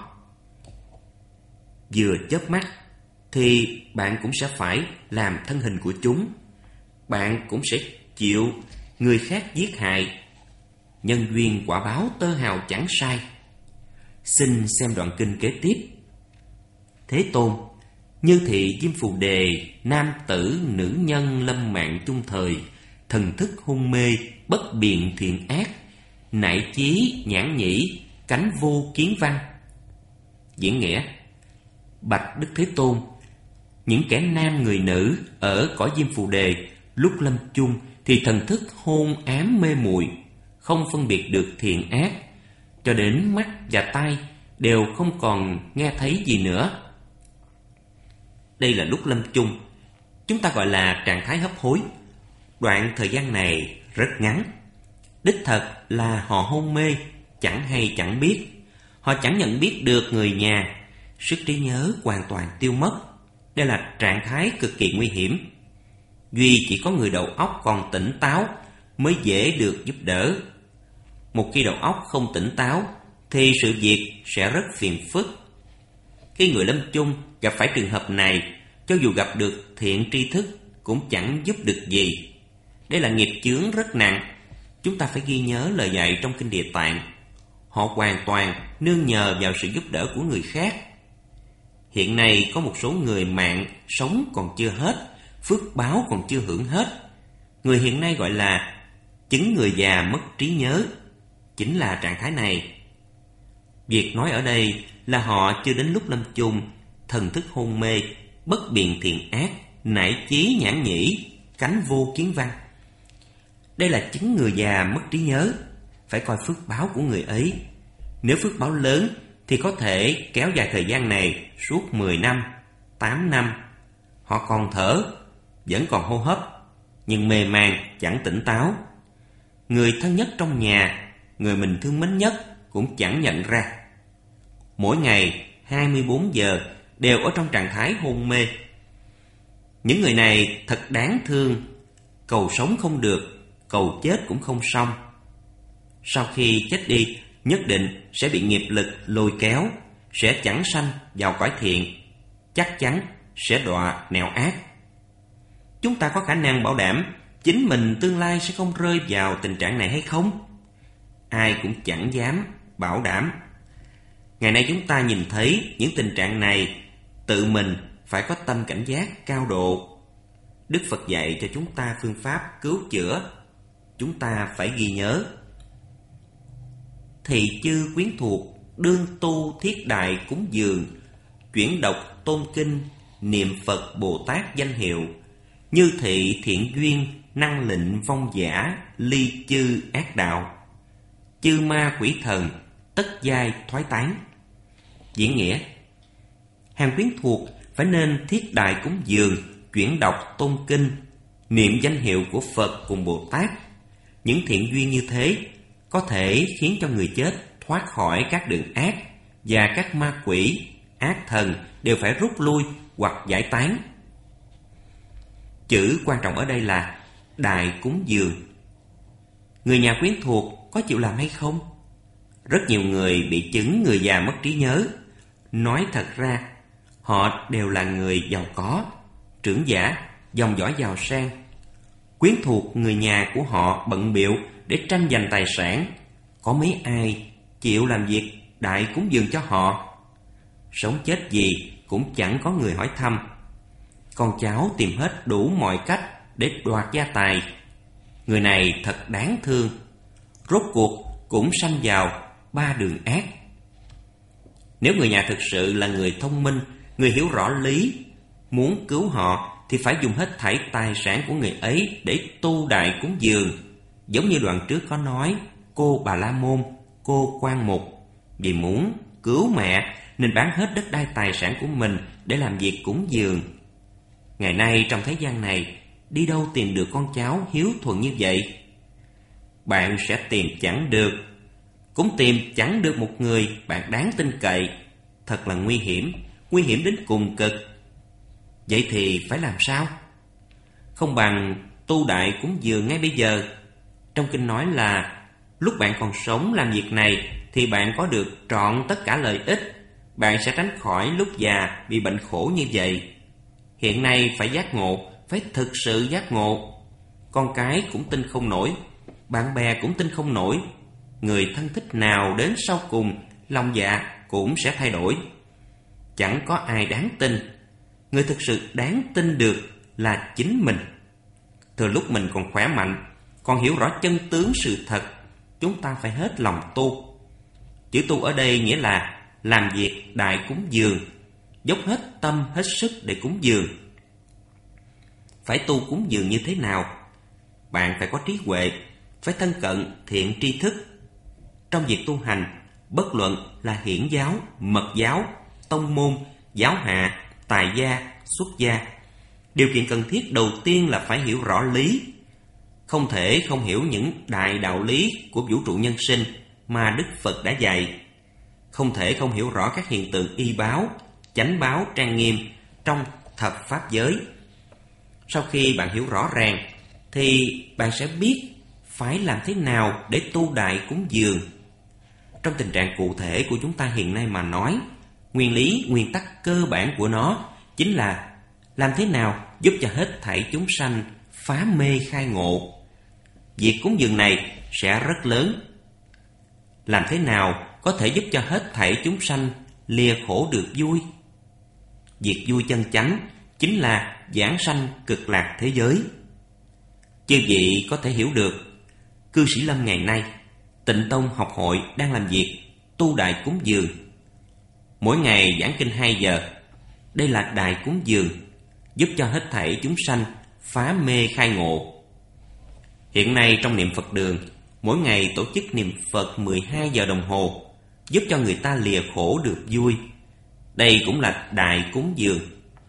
Vừa chớp mắt thì bạn cũng sẽ phải làm thân hình của chúng. Bạn cũng sẽ chịu người khác giết hại. Nhân duyên quả báo tơ hào chẳng sai. Xin xem đoạn kinh kế tiếp. Thế Tôn, như thị Diêm Phù Đề, nam tử nữ nhân lâm mạng chung thời, thần thức hôn mê, bất biện thiện ác, nại chí nhãn nhĩ, cánh vô kiến văn. Diễn nghĩa: bạch Đức Thế Tôn, những kẻ nam người nữ ở cõi Diêm Phù Đề lúc lâm chung thì thần thức hôn ám mê muội, không phân biệt được thiện ác, cho đến mắt và tai đều không còn nghe thấy gì nữa. Đây là lúc lâm chung, chúng ta gọi là trạng thái hấp hối. Đoạn thời gian này rất ngắn. Đích thật là họ hôn mê, chẳng hay chẳng biết. Họ chẳng nhận biết được người nhà, sức trí nhớ hoàn toàn tiêu mất. Đây là trạng thái cực kỳ nguy hiểm. Duy chỉ có người đầu óc còn tỉnh táo mới dễ được giúp đỡ. Một khi đầu óc không tỉnh táo thì sự việc sẽ rất phiền phức. Khi người lâm chung gặp phải trường hợp này, cho dù gặp được thiện tri thức cũng chẳng giúp được gì. Đây là nghiệp chướng rất nặng. Chúng ta phải ghi nhớ lời dạy trong Kinh Địa Tạng. Họ hoàn toàn nương nhờ vào sự giúp đỡ của người khác. Hiện nay có một số người mạng sống còn chưa hết, phước báo còn chưa hưởng hết. Người hiện nay gọi là chứng người già mất trí nhớ, chính là trạng thái này. Việc nói ở đây là họ chưa đến lúc lâm chung, thần thức hôn mê, bất biện thiện ác, nại chí nhãn nhĩ, cánh vô kiến văn. Đây là chứng người già mất trí nhớ, phải coi phước báo của người ấy. Nếu phước báo lớn thì có thể kéo dài thời gian này suốt mười năm, tám năm. Họ còn thở, vẫn còn hô hấp, nhưng mê man, chẳng tỉnh táo. Người thân nhất trong nhà, người mình thương mến nhất cũng chẳng nhận ra. Mỗi ngày hai mươi bốn giờ đều ở trong trạng thái hôn mê. Những người này thật đáng thương, cầu sống không được, cầu chết cũng không xong. Sau khi chết đi, nhất định sẽ bị nghiệp lực lôi kéo, sẽ chẳng sanh vào cõi thiện, chắc chắn sẽ đọa nẻo ác. Chúng ta có khả năng bảo đảm chính mình tương lai sẽ không rơi vào tình trạng này hay không? Ai cũng chẳng dám bảo đảm. Ngày nay chúng ta nhìn thấy những tình trạng này, tự mình phải có tâm cảnh giác cao độ. Đức Phật dạy cho chúng ta phương pháp cứu chữa, chúng ta phải ghi nhớ. Thị chư quyến thuộc, đương tu thiết đại cúng dường, chuyển đọc tôn kinh, niệm Phật Bồ Tát danh hiệu, như thị thiện duyên, năng lịnh vong giả, ly chư ác đạo. Chư ma quỷ thần, tất giai thoái tán. Diễn nghĩa: hàng quyến thuộc phải nên thiết đại cúng dường, chuyển đọc tôn kinh, niệm danh hiệu của Phật cùng Bồ Tát. Những thiện duyên như thế có thể khiến cho người chết thoát khỏi các đường ác, và các ma quỷ, ác thần đều phải rút lui hoặc giải tán. Chữ quan trọng ở đây là đại cúng dường. Người nhà quyến thuộc có chịu làm hay không? Rất nhiều người bị chứng người già mất trí nhớ. Nói thật ra, họ đều là người giàu có, trưởng giả, dòng dõi giàu sang. Quyến thuộc người nhà của họ bận bịu để tranh giành tài sản. Có mấy ai chịu làm việc đại cúng dường cho họ? Sống chết gì cũng chẳng có người hỏi thăm. Con cháu tìm hết đủ mọi cách để đoạt gia tài. Người này thật đáng thương, rốt cuộc cũng sanh vào ba đường ác. Nếu người nhà thực sự là người thông minh, người hiểu rõ lý, muốn cứu họ thì phải dùng hết thảy tài sản của người ấy để tu đại cúng dường. Giống như đoạn trước có nói, cô Bà La Môn, cô Quan Mục vì muốn cứu mẹ nên bán hết đất đai tài sản của mình để làm việc cúng dường. Ngày nay trong thế gian này, đi đâu tìm được con cháu hiếu thuận như vậy? Bạn sẽ tìm chẳng được, cũng tìm chẳng được một người bạn đáng tin cậy. Thật là nguy hiểm, nguy hiểm đến cùng cực. Vậy thì phải làm sao? Không bằng tu đại cúng dường ngay bây giờ. Trong kinh nói là lúc bạn còn sống làm việc này thì bạn có được trọn tất cả lợi ích. Bạn sẽ tránh khỏi lúc già bị bệnh khổ như vậy. Hiện nay phải giác ngộ, phải thực sự giác ngộ. Con cái cũng tin không nổi, bạn bè cũng tin không nổi. Người thân thích nào đến sau cùng, lòng dạ cũng sẽ thay đổi. Chẳng có ai đáng tin. Người thực sự đáng tin được là chính mình. Từ lúc mình còn khỏe mạnh, còn hiểu rõ chân tướng sự thật, chúng ta phải hết lòng tu. Chữ tu ở đây nghĩa là làm việc đại cúng dường, dốc hết tâm hết sức để cúng dường. Phải tu cúng dường như thế nào? Bạn phải có trí huệ, phải thân cận thiện tri thức. Trong việc tu hành, bất luận là hiển giáo, mật giáo, tông môn, giáo hạ, tài gia, xuất gia, điều kiện cần thiết đầu tiên là phải hiểu rõ lý. Không thể không hiểu những đại đạo lý của vũ trụ nhân sinh mà Đức Phật đã dạy. Không thể không hiểu rõ các hiện tượng y báo, chánh báo trang nghiêm trong thập pháp giới. Sau khi bạn hiểu rõ ràng, thì bạn sẽ biết phải làm thế nào để tu đại cúng dường. Trong tình trạng cụ thể của chúng ta hiện nay mà nói, nguyên lý, nguyên tắc cơ bản của nó chính là làm thế nào giúp cho hết thảy chúng sanh phá mê khai ngộ. Việc cúng dường này sẽ rất lớn. Làm thế nào có thể giúp cho hết thảy chúng sanh lìa khổ được vui? Việc vui chân chánh chính là giảng sanh cực lạc thế giới. Chư vị có thể hiểu được, cư sĩ Lâm ngày nay, Tịnh Tông học hội đang làm việc tu đại cúng dường. Mỗi ngày giảng kinh hai giờ. Đây là đại cúng dường, giúp cho hết thảy chúng sanh phá mê khai ngộ. Hiện nay trong niệm Phật đường, mỗi ngày tổ chức niệm Phật mười hai giờ đồng hồ, giúp cho người ta lìa khổ được vui. Đây cũng là đại cúng dường.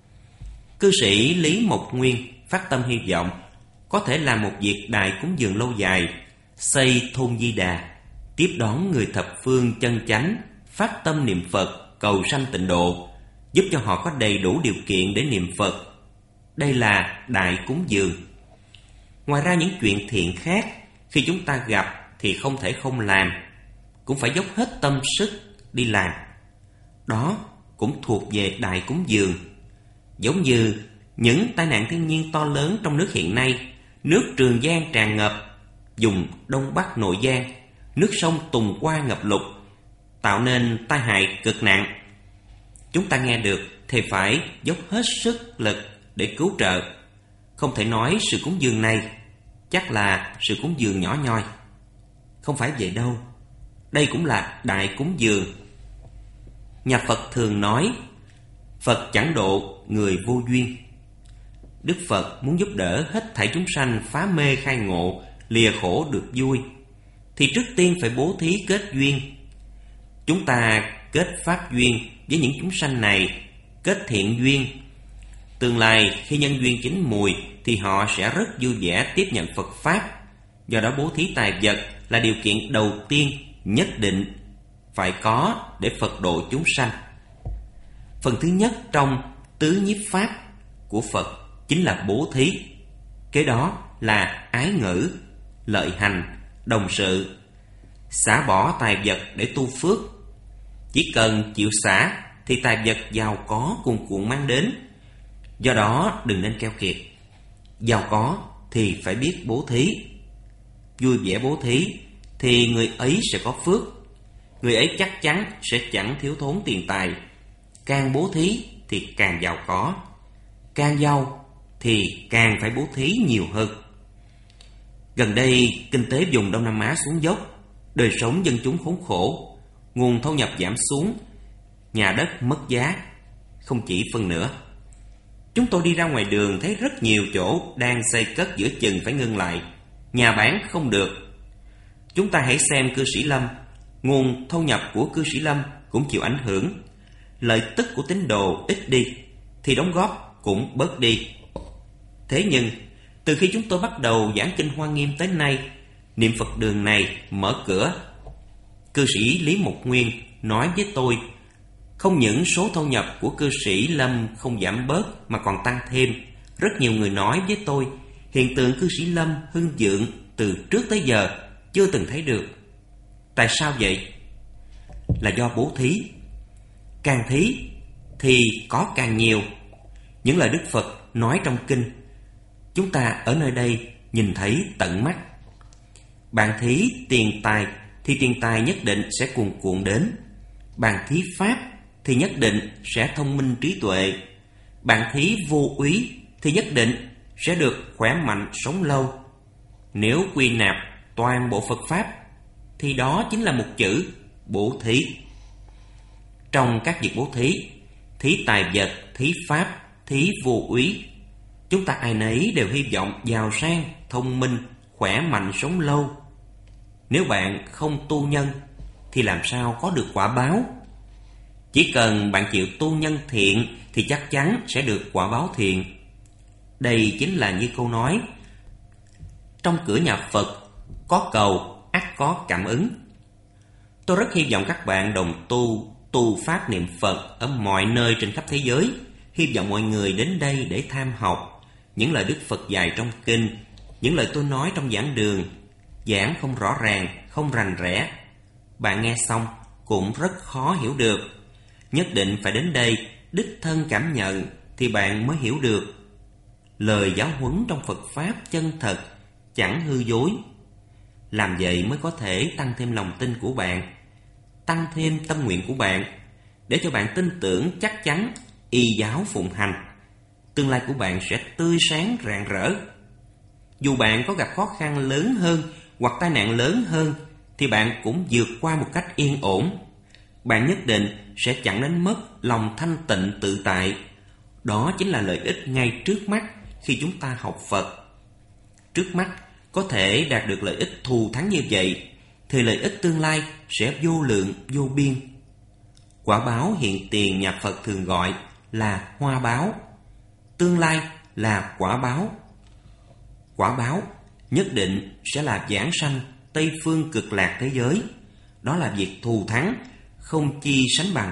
Cư sĩ Lý Mộc Nguyên phát tâm hy vọng có thể làm một việc đại cúng dường lâu dài, xây thôn Di Đà, tiếp đón người thập phương chân chánh, phát tâm niệm Phật, cầu sanh tịnh độ, giúp cho họ có đầy đủ điều kiện để niệm Phật. Đây là đại cúng dường. Ngoài ra những chuyện thiện khác, khi chúng ta gặp thì không thể không làm, cũng phải dốc hết tâm sức đi làm. Đó cũng thuộc về đại cúng dường. Giống như những tai nạn thiên nhiên to lớn trong nước hiện nay, nước Trường Giang tràn ngập, vùng Đông Bắc Nội Giang, nước sông Tùng Qua ngập lụt, tạo nên tai hại cực nặng. Chúng ta nghe được thì phải dốc hết sức lực để cứu trợ. Không thể nói sự cúng dường này chắc là sự cúng dường nhỏ nhoi. Không phải vậy đâu. Đây cũng là đại cúng dường. Nhà Phật thường nói Phật chẳng độ người vô duyên. Đức Phật muốn giúp đỡ hết thảy chúng sanh phá mê khai ngộ, lìa khổ được vui, thì trước tiên phải bố thí kết duyên. Chúng ta kết pháp duyên với những chúng sanh này, kết thiện duyên. Tương lai khi nhân duyên chín mùi thì họ sẽ rất vui vẻ tiếp nhận Phật Pháp. Do đó bố thí tài vật là điều kiện đầu tiên nhất định phải có để Phật độ chúng sanh. Phần thứ nhất trong tứ nhiếp pháp của Phật chính là bố thí. Kế đó là ái ngữ, lợi hành, đồng sự. Xả bỏ tài vật để tu phước. Chỉ cần chịu xả thì tài vật giàu có cuồn cuộn mang đến. Do đó đừng nên keo kiệt. Giàu có thì phải biết bố thí. Vui vẻ bố thí thì người ấy sẽ có phước. Người ấy chắc chắn sẽ chẳng thiếu thốn tiền tài. Càng bố thí thì càng giàu có. Càng giàu thì càng phải bố thí nhiều hơn. Gần đây kinh tế vùng Đông Nam Á xuống dốc, đời sống dân chúng khốn khổ, nguồn thu nhập giảm xuống, nhà đất mất giá, không chỉ phân nửa. Chúng tôi đi ra ngoài đường thấy rất nhiều chỗ đang xây cất giữa chừng phải ngưng lại, nhà bán không được. Chúng ta hãy xem cư sĩ Lâm, nguồn thu nhập của cư sĩ Lâm cũng chịu ảnh hưởng. Lợi tức của tín đồ ít đi thì đóng góp cũng bớt đi. Thế nhưng từ khi chúng tôi bắt đầu giảng kinh Hoa Nghiêm tới nay, niệm Phật đường này mở cửa. Cư sĩ Lý Mục Nguyên nói với tôi, không những số thu nhập của cư sĩ Lâm không giảm bớt mà còn tăng thêm. Rất nhiều người nói với tôi, hiện tượng cư sĩ Lâm hưng vượng từ trước tới giờ chưa từng thấy được. Tại sao vậy? Là do bố thí. Càng thí thì có càng nhiều. Những lời Đức Phật nói trong kinh, chúng ta ở nơi đây nhìn thấy tận mắt. Bạn thí tiền tài thì tiền tài nhất định sẽ cuồn cuộn đến. Bạn thí pháp thì nhất định sẽ thông minh trí tuệ. Bạn thí vô úy thì nhất định sẽ được khỏe mạnh sống lâu. Nếu quy nạp toàn bộ Phật Pháp thì đó chính là một chữ bố thí. Trong các việc bố thí, thí tài vật, thí pháp, thí vô úy, chúng ta ai nấy đều hy vọng giàu sang, thông minh, khỏe mạnh sống lâu. Nếu bạn không tu nhân thì làm sao có được quả báo? Chỉ cần bạn chịu tu nhân thiện thì chắc chắn sẽ được quả báo thiện. Đây chính là như câu nói, trong cửa nhà Phật có cầu ắt có cảm ứng. Tôi rất hy vọng các bạn đồng tu, tu pháp niệm Phật ở mọi nơi trên khắp thế giới. Hy vọng mọi người đến đây để tham học những lời Đức Phật dạy trong kinh, những lời tôi nói trong giảng đường. Giảng không rõ ràng, không rành rẽ, bạn nghe xong cũng rất khó hiểu được. Nhất định phải đến đây đích thân cảm nhận thì bạn mới hiểu được. Lời giáo huấn trong Phật Pháp chân thật, chẳng hư dối. Làm vậy mới có thể tăng thêm lòng tin của bạn, tăng thêm tâm nguyện của bạn, để cho bạn tin tưởng chắc chắn y giáo phụng hành. Tương lai của bạn sẽ tươi sáng rạng rỡ. Dù bạn có gặp khó khăn lớn hơn hoặc tai nạn lớn hơn thì bạn cũng vượt qua một cách yên ổn. Bạn nhất định sẽ chẳng đánh mất lòng thanh tịnh tự tại. Đó chính là lợi ích ngay trước mắt khi chúng ta học Phật. Trước mắt có thể đạt được lợi ích thù thắng như vậy thì lợi ích tương lai sẽ vô lượng vô biên. Quả báo hiện tiền nhà Phật thường gọi là hoa báo, tương lai là quả báo. Quả báo nhất định sẽ là giảng sanh Tây phương cực lạc thế giới. Đó là việc thù thắng, không chi sánh bằng.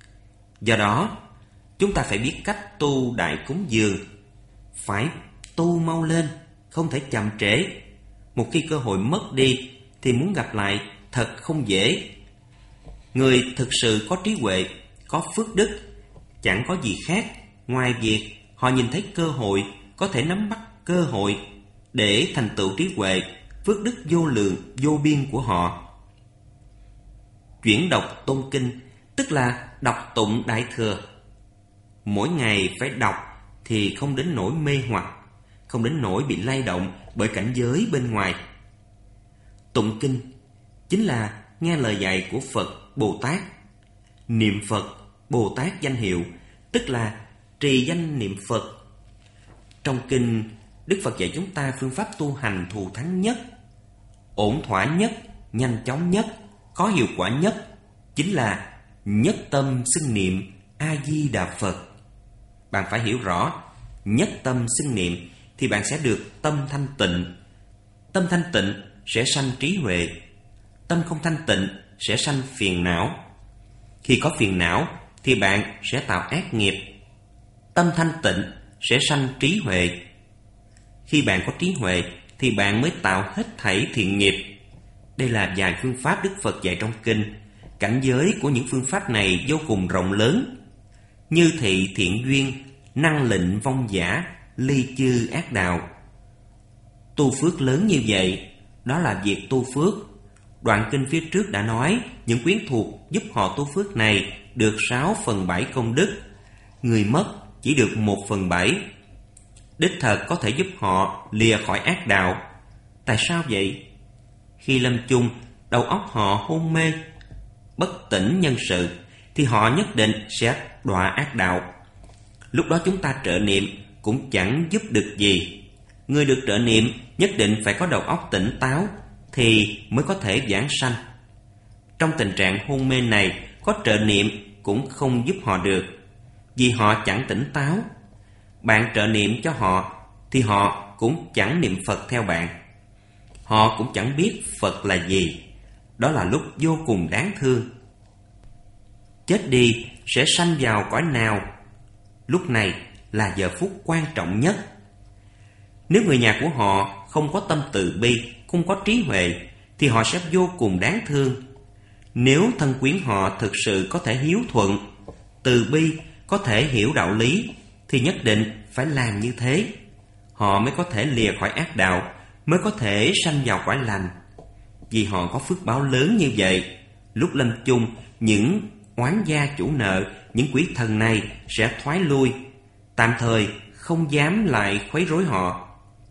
Do đó, chúng ta phải biết cách tu đại cúng dường. Phải tu mau lên, không thể chậm trễ. Một khi cơ hội mất đi thì muốn gặp lại thật không dễ. Người thực sự có trí huệ, có phước đức, chẳng có gì khác ngoài việc họ nhìn thấy cơ hội, có thể nắm bắt cơ hội để thành tựu trí huệ, phước đức vô lượng, vô biên của họ. Chuyển đọc tôn kinh, tức là đọc tụng Đại Thừa. Mỗi ngày phải đọc thì không đến nỗi mê hoặc, không đến nỗi bị lay động bởi cảnh giới bên ngoài. Tụng kinh chính là nghe lời dạy của Phật, Bồ Tát. Niệm Phật, Bồ Tát danh hiệu, tức là trì danh niệm Phật. Trong kinh, Đức Phật dạy chúng ta phương pháp tu hành thù thắng nhất, ổn thỏa nhất, nhanh chóng nhất, có hiệu quả nhất chính là nhất tâm xưng niệm A-di-đà Phật. Bạn phải hiểu rõ, nhất tâm xưng niệm thì bạn sẽ được tâm thanh tịnh. Tâm thanh tịnh sẽ sanh trí huệ. Tâm không thanh tịnh sẽ sanh phiền não. Khi có phiền não thì bạn sẽ tạo ác nghiệp. Tâm thanh tịnh sẽ sanh trí huệ. Khi bạn có trí huệ thì bạn mới tạo hết thảy thiện nghiệp. Đây là vài phương pháp Đức Phật dạy trong kinh. Cảnh giới của những phương pháp này vô cùng rộng lớn. Như thị thiện duyên, năng lịnh vong giả, ly chư ác đạo. Tu phước lớn như vậy, đó là việc tu phước. Đoạn kinh phía trước đã nói những quyến thuộc giúp họ tu phước này được sáu phần bảy công đức. Người mất chỉ được một phần bảy. Đích thật có thể giúp họ lìa khỏi ác đạo. Tại sao vậy? Khi lâm chung, đầu óc họ hôn mê, bất tỉnh nhân sự, thì họ nhất định sẽ đọa ác đạo. Lúc đó chúng ta trợ niệm cũng chẳng giúp được gì. Người được trợ niệm nhất định phải có đầu óc tỉnh táo thì mới có thể giảng sanh. Trong tình trạng hôn mê này, có trợ niệm cũng không giúp họ được, vì họ chẳng tỉnh táo. Bạn trợ niệm cho họ thì họ cũng chẳng niệm Phật theo bạn. Họ cũng chẳng biết Phật là gì. Đó là lúc vô cùng đáng thương. Chết đi sẽ sanh vào cõi nào? Lúc này là giờ phút quan trọng nhất. Nếu người nhà của họ không có tâm từ bi, không có trí huệ, thì họ sẽ vô cùng đáng thương. Nếu thân quyến họ thực sự có thể hiếu thuận, từ bi, có thể hiểu đạo lý, thì nhất định phải làm như thế. Họ mới có thể lìa khỏi ác đạo, mới có thể sanh vào cõi lành. Vì họ có phước báo lớn như vậy, lúc lâm chung, những oán gia chủ nợ, những quỷ thần này sẽ thoái lui, tạm thời không dám lại quấy rối họ.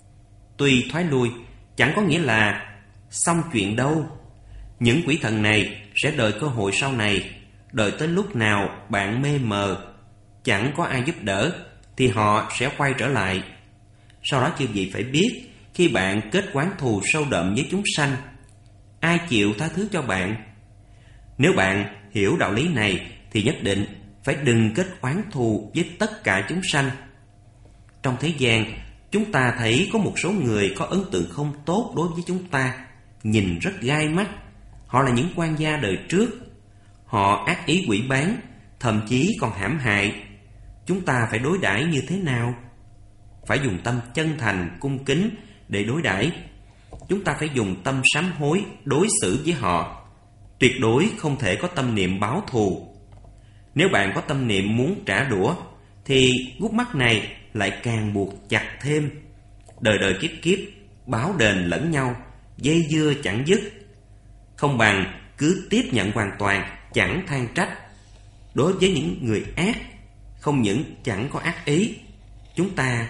Tuy thoái lui, chẳng có nghĩa là xong chuyện đâu. Những quỷ thần này sẽ đợi cơ hội sau này, đợi tới lúc nào bạn mê mờ, chẳng có ai giúp đỡ, thì họ sẽ quay trở lại. Sau đó chư vị phải biết, khi bạn kết oán thù sâu đậm với chúng sanh, ai chịu tha thứ cho bạn? Nếu bạn hiểu đạo lý này thì nhất định phải đừng kết oán thù với tất cả chúng sanh. Trong thế gian, chúng ta thấy có một số người có ấn tượng không tốt đối với chúng ta, nhìn rất gai mắt. Họ là những quan gia đời trước. Họ ác ý quỷ bán, thậm chí còn hãm hại. Chúng ta phải đối đãi như thế nào? Phải dùng tâm chân thành, cung kính để đối đãi. Chúng ta phải dùng tâm sám hối đối xử với họ. Tuyệt đối không thể có tâm niệm báo thù. Nếu bạn có tâm niệm muốn trả đũa, thì gút mắt này lại càng buộc chặt thêm. Đời đời kiếp kiếp, báo đền lẫn nhau, dây dưa chẳng dứt. Không bằng cứ tiếp nhận hoàn toàn, chẳng than trách. Đối với những người ác, không những chẳng có ác ý, chúng ta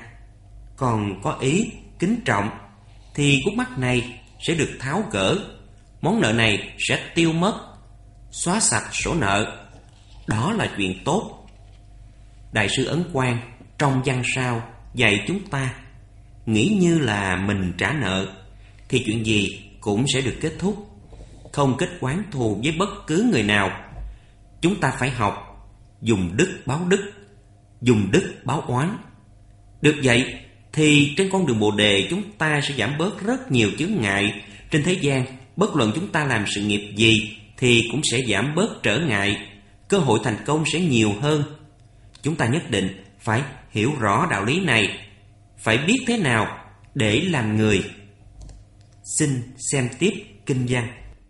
còn có ý kính trọng, thì gút mắt này sẽ được tháo gỡ. Món nợ này sẽ tiêu mất, xóa sạch sổ nợ. Đó là chuyện tốt. Đại sư Ấn Quang trong văn sao dạy chúng ta, nghĩ như là mình trả nợ thì chuyện gì cũng sẽ được kết thúc. Không kết oán thù với bất cứ người nào. Chúng ta phải học dùng đức báo đức, dùng đức báo oán. Được vậy thì trên con đường Bồ Đề chúng ta sẽ giảm bớt rất nhiều chướng ngại. Trên thế gian, bất luận chúng ta làm sự nghiệp gì thì cũng sẽ giảm bớt trở ngại, cơ hội thành công sẽ nhiều hơn. Chúng ta nhất định phải hiểu rõ đạo lý này, phải biết thế nào để làm người. Xin xem tiếp kinh văn.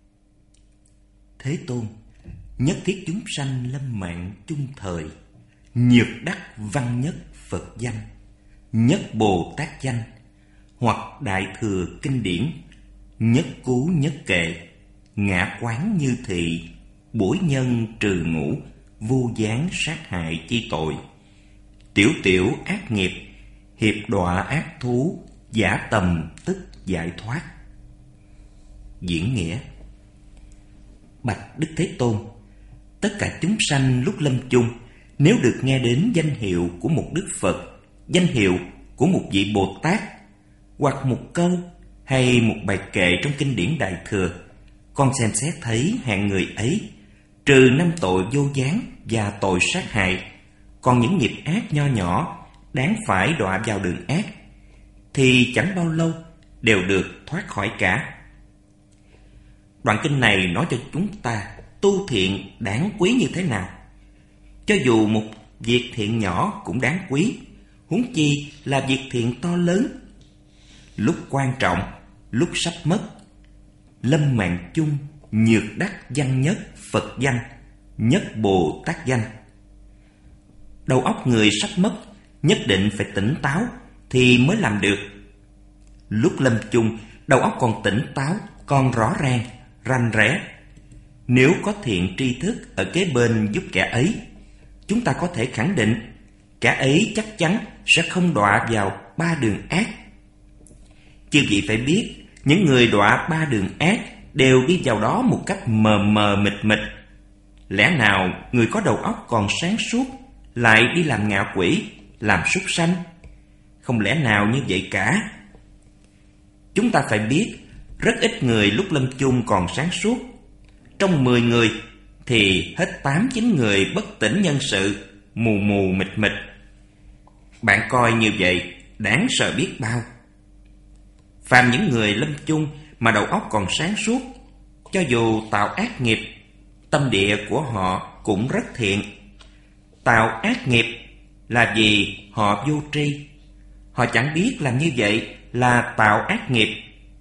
Thế Tôn, nhất thiết chúng sanh lâm mạng chung thời, nhược đắc văn nhất Phật danh, nhất Bồ Tát danh, hoặc đại thừa kinh điển, nhất cú nhất kệ, ngã quán như thị, bủi nhân trừ ngũ, vô gián sát hại chi tội, tiểu tiểu ác nghiệp, hiệp đọa ác thú, giả tầm tức giải thoát. Diễn nghĩa. Bạch Đức Thế Tôn, tất cả chúng sanh lúc lâm chung, nếu được nghe đến danh hiệu của một Đức Phật, danh hiệu của một vị Bồ Tát, hoặc một câu hay một bài kệ trong kinh điển Đại Thừa, con xem xét thấy hạng người ấy trừ năm tội vô gián và tội sát hại, còn những nghiệp ác nho nhỏ đáng phải đọa vào đường ác, thì chẳng bao lâu đều được thoát khỏi cả. Đoạn kinh này nói cho chúng ta tu thiện đáng quý như thế nào. Cho dù một việc thiện nhỏ cũng đáng quý, huống chi là việc thiện to lớn. Lúc quan trọng, lúc sắp mất, lâm mạng chung, nhược đắc văn nhất Phật danh, nhất Bồ Tát danh. Đầu óc người sắp mất, nhất định phải tỉnh táo thì mới làm được. Lúc lâm chung, đầu óc còn tỉnh táo, còn rõ ràng, rành rẽ. Nếu có thiện tri thức ở kế bên giúp kẻ ấy, chúng ta có thể khẳng định kẻ ấy chắc chắn sẽ không đọa vào ba đường ác. Chư vị phải biết, những người đọa ba đường ác đều đi vào đó một cách mờ mờ mịt mịt. Lẽ nào người có đầu óc còn sáng suốt lại đi làm ngạ quỷ, làm súc sanh? Không lẽ nào như vậy cả. Chúng ta phải biết, rất ít người lúc lâm chung còn sáng suốt. Trong mười người thì hết tám chín người bất tỉnh nhân sự, mù mù mịt mịt. Bạn coi như vậy đáng sợ biết bao. Phàm những người lâm chung mà đầu óc còn sáng suốt, cho dù tạo ác nghiệp, tâm địa của họ cũng rất thiện. Tạo ác nghiệp là vì họ vô tri, họ chẳng biết làm như vậy là tạo ác nghiệp.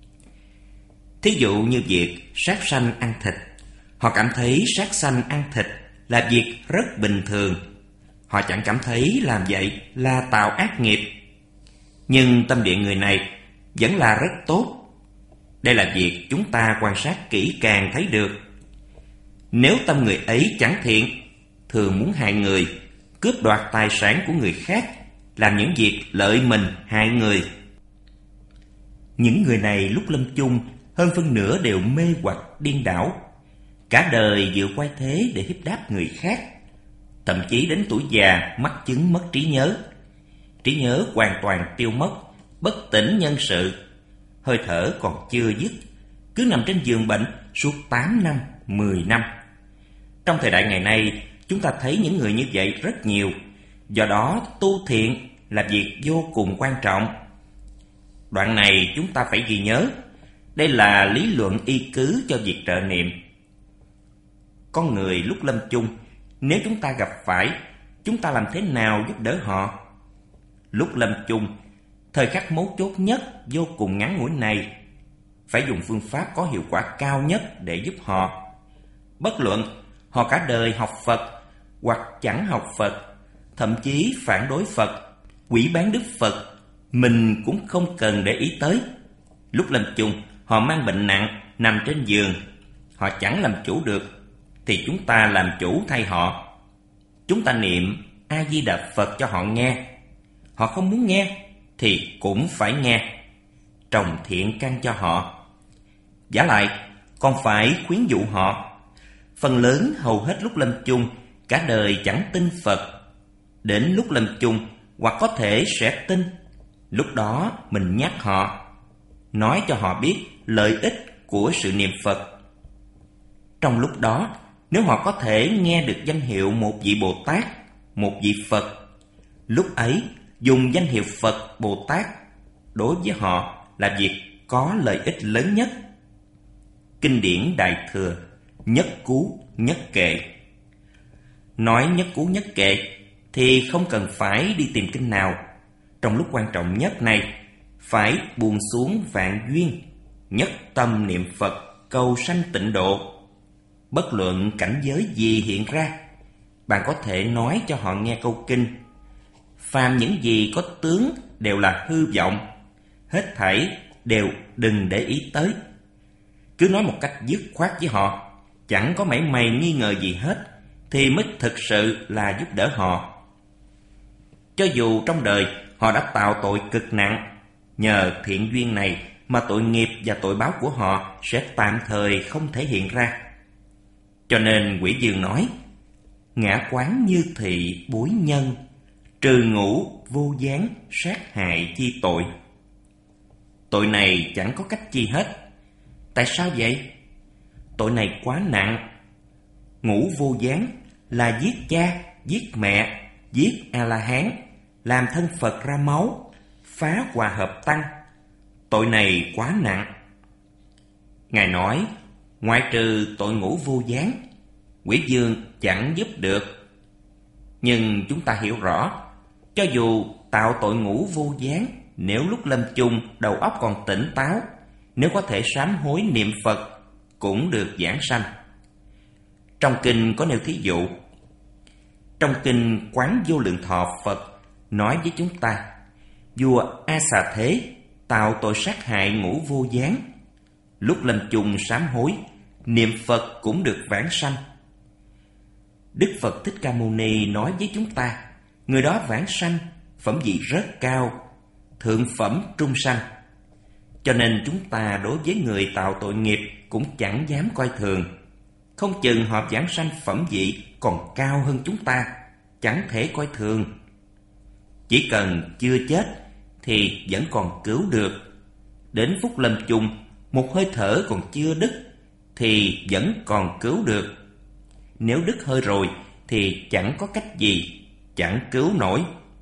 Thí dụ như việc sát sanh ăn thịt, họ cảm thấy sát sanh ăn thịt là việc rất bình thường, họ chẳng cảm thấy làm vậy là tạo ác nghiệp. Nhưng tâm địa người này vẫn là rất tốt. Đây là việc chúng ta quan sát kỹ càng thấy được. Nếu tâm người ấy chẳng thiện, thường muốn hại người, cướp đoạt tài sản của người khác, làm những việc lợi mình hại người, những người này lúc lâm chung hơn phân nửa đều mê hoặc điên đảo, cả đời dựa quay thế để hiếp đáp người khác. Thậm chí đến tuổi già mắc chứng mất trí nhớ, trí nhớ hoàn toàn tiêu mất, bất tỉnh nhân sự, hơi thở còn chưa dứt, cứ nằm trên giường bệnh suốt tám năm, mười năm. Trong thời đại ngày nay, chúng ta thấy những người như vậy rất nhiều. Do đó, tu thiện là việc vô cùng quan trọng. Đoạn này chúng ta phải ghi nhớ. Đây là lý luận y cứ cho việc trợ niệm. Con người lúc lâm chung, nếu chúng ta gặp phải, chúng ta làm thế nào giúp đỡ họ? Lúc lâm chung, thời khắc mấu chốt nhất vô cùng ngắn ngủi này, phải dùng phương pháp có hiệu quả cao nhất để giúp họ. Bất luận họ cả đời học Phật hoặc chẳng học Phật, thậm chí phản đối Phật, quỷ bán Đức Phật, mình cũng không cần để ý tới. Lúc lâm chung, họ mang bệnh nặng, nằm trên giường, họ chẳng làm chủ được, thì chúng ta làm chủ thay họ. Chúng ta niệm A-di-đà Phật cho họ nghe. Họ không muốn nghe thì cũng phải nghe, trồng thiện căn cho họ. Vả lại còn phải khuyến dụ họ. Phần lớn hầu hết lúc lâm chung cả đời chẳng tin Phật. Đến lúc lâm chung hoặc có thể sẽ tin. Lúc đó mình nhắc họ, nói cho họ biết lợi ích của sự niệm Phật. Trong lúc đó, nếu họ có thể nghe được danh hiệu một vị Bồ Tát, một vị Phật, lúc ấy dùng danh hiệu Phật Bồ Tát đối với họ là việc có lợi ích lớn nhất. Kinh điển Đại Thừa, nhất cú nhất kệ. Nói nhất cú nhất kệ thì không cần phải đi tìm kinh nào. Trong lúc quan trọng nhất này, phải buông xuống vạn duyên, nhất tâm niệm Phật, cầu sanh tịnh độ. Bất luận cảnh giới gì hiện ra, bạn có thể nói cho họ nghe câu kinh. Phàm những gì có tướng đều là hư vọng, hết thảy đều đừng để ý tới. Cứ nói một cách dứt khoát với họ, chẳng có mảy may nghi ngờ gì hết, thì mới thực sự là giúp đỡ họ. Cho dù trong đời họ đã tạo tội cực nặng, nhờ thiện duyên này mà tội nghiệp và tội báo của họ sẽ tạm thời không thể hiện ra. Cho nên Quỷ Dương nói: ngã quán như thị bối nhân, trừ ngũ vô gián sát hại chi tội. Tội này chẳng có cách chi hết. Tại sao vậy? Tội này quá nặng. Ngũ vô gián là giết cha, giết mẹ, giết A-la-hán, làm thân Phật ra máu, phá hòa hợp tăng. Tội này quá nặng. Ngài nói, ngoại trừ tội ngũ vô gián, quỷ dương chẳng giúp được. Nhưng chúng ta hiểu rõ, cho dù tạo tội ngũ vô gián, nếu lúc lâm chung đầu óc còn tỉnh táo, nếu có thể sám hối niệm Phật, cũng được giảng sanh. Trong kinh có nêu thí dụ. Trong kinh Quán Vô Lượng Thọ Phật nói với chúng ta, vua A Xà Thế tạo tội sát hại ngũ vô gián, lúc lâm chung sám hối, niệm Phật cũng được vãng sanh. Đức Phật Thích Ca Mâu Ni nói với chúng ta, người đó vãng sanh, phẩm vị rất cao, thượng phẩm trung sanh. Cho nên chúng ta đối với người tạo tội nghiệp cũng chẳng dám coi thường. Không chừng họ vãng sanh phẩm vị còn cao hơn chúng ta, chẳng thể coi thường. Chỉ cần chưa chết thì vẫn còn cứu được. Đến phút lâm chung, một hơi thở còn chưa đứt thì vẫn còn cứu được. Nếu đứt hơi rồi thì chẳng có cách gì, chẳng cứu nổi.